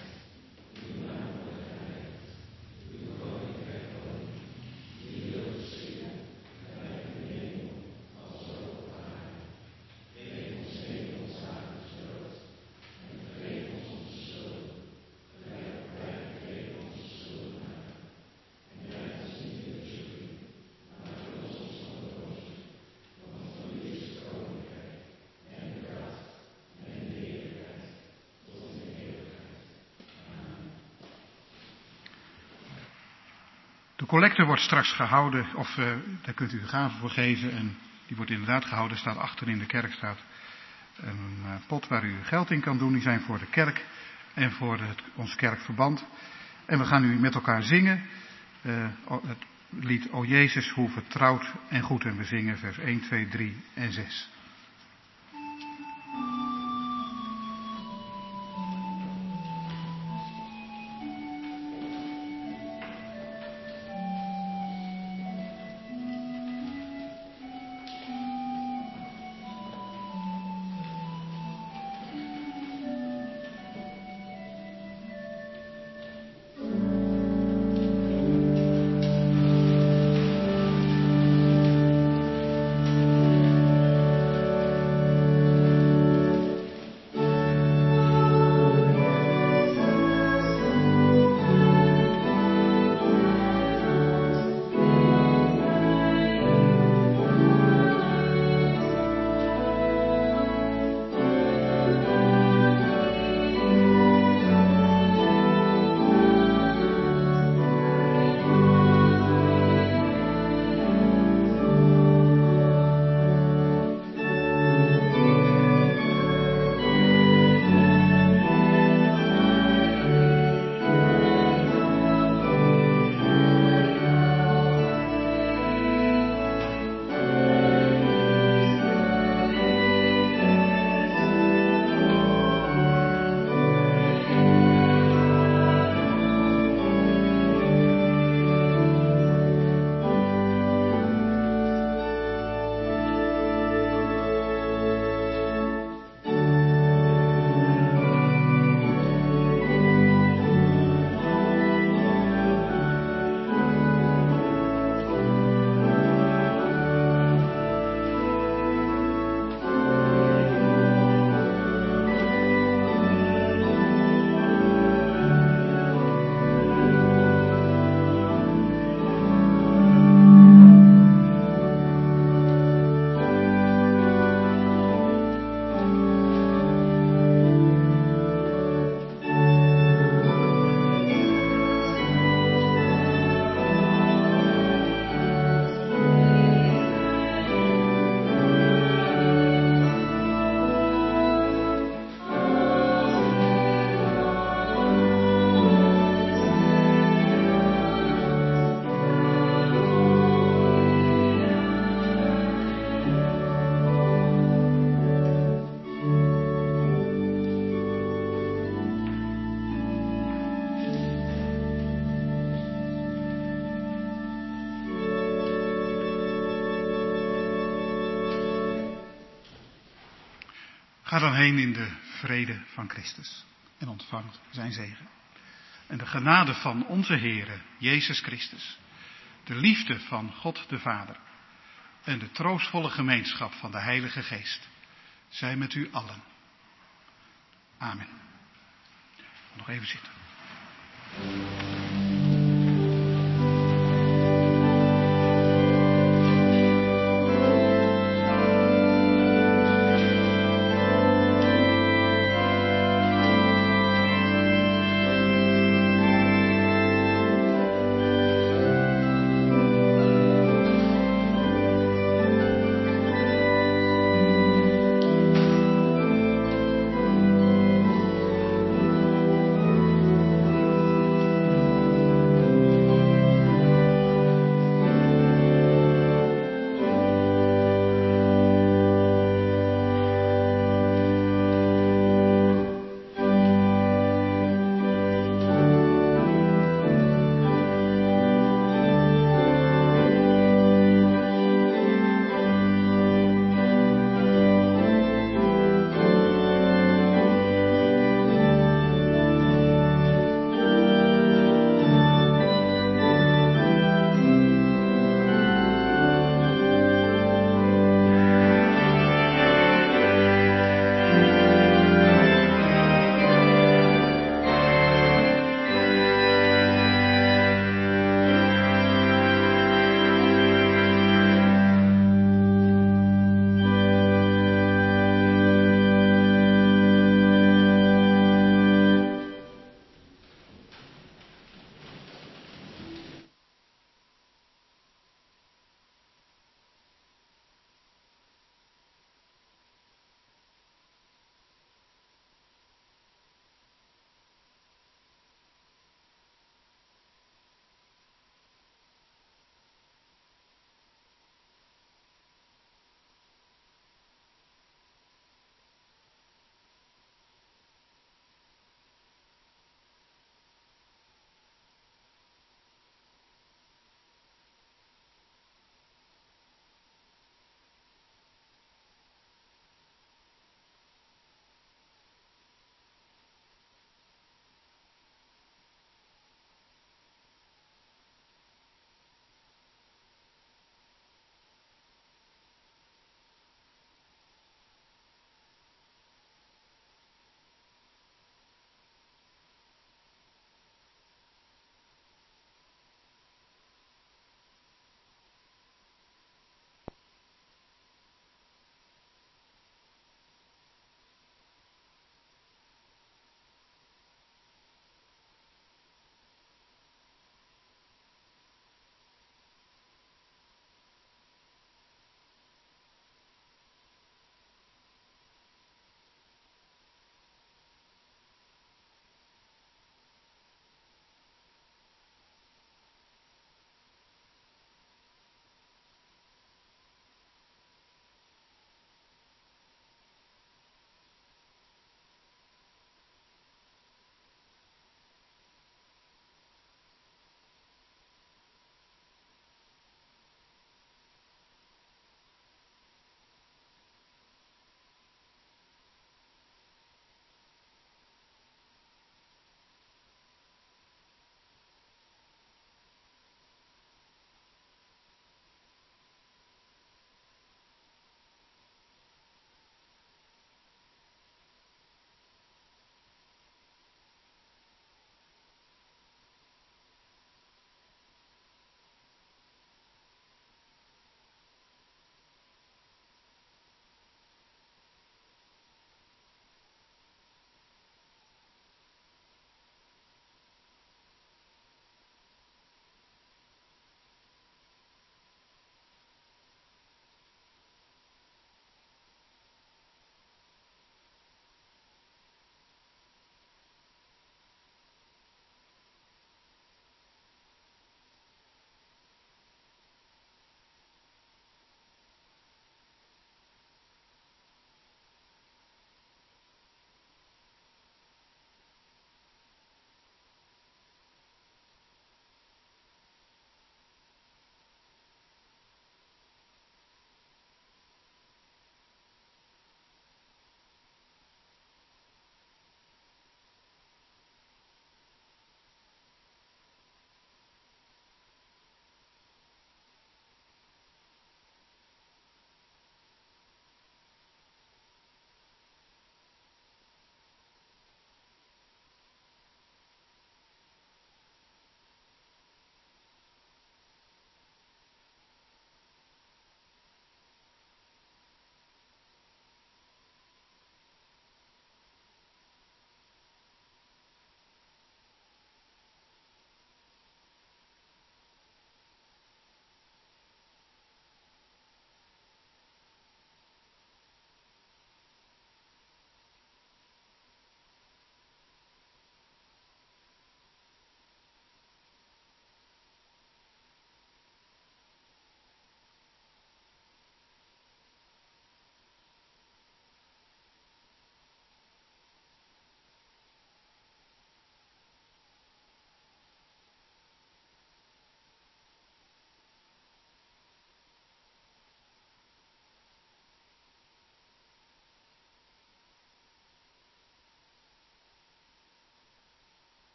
De collecte wordt straks gehouden, of uh, daar kunt u uw gave voor geven. En die wordt inderdaad gehouden, staat achter in de kerk, staat een uh, pot waar u geld in kan doen. Die zijn voor de kerk en voor het, ons kerkverband. En we gaan nu met elkaar zingen. Uh, het lied O Jezus, hoe vertrouwd en goed. En we zingen vers één, twee, drie en zes. Ga dan heen in de vrede van Christus en ontvangt zijn zegen. En de genade van onze Heere Jezus Christus, de liefde van God de Vader en de troostvolle gemeenschap van de Heilige Geest zij met u allen. Amen. Nog even zitten.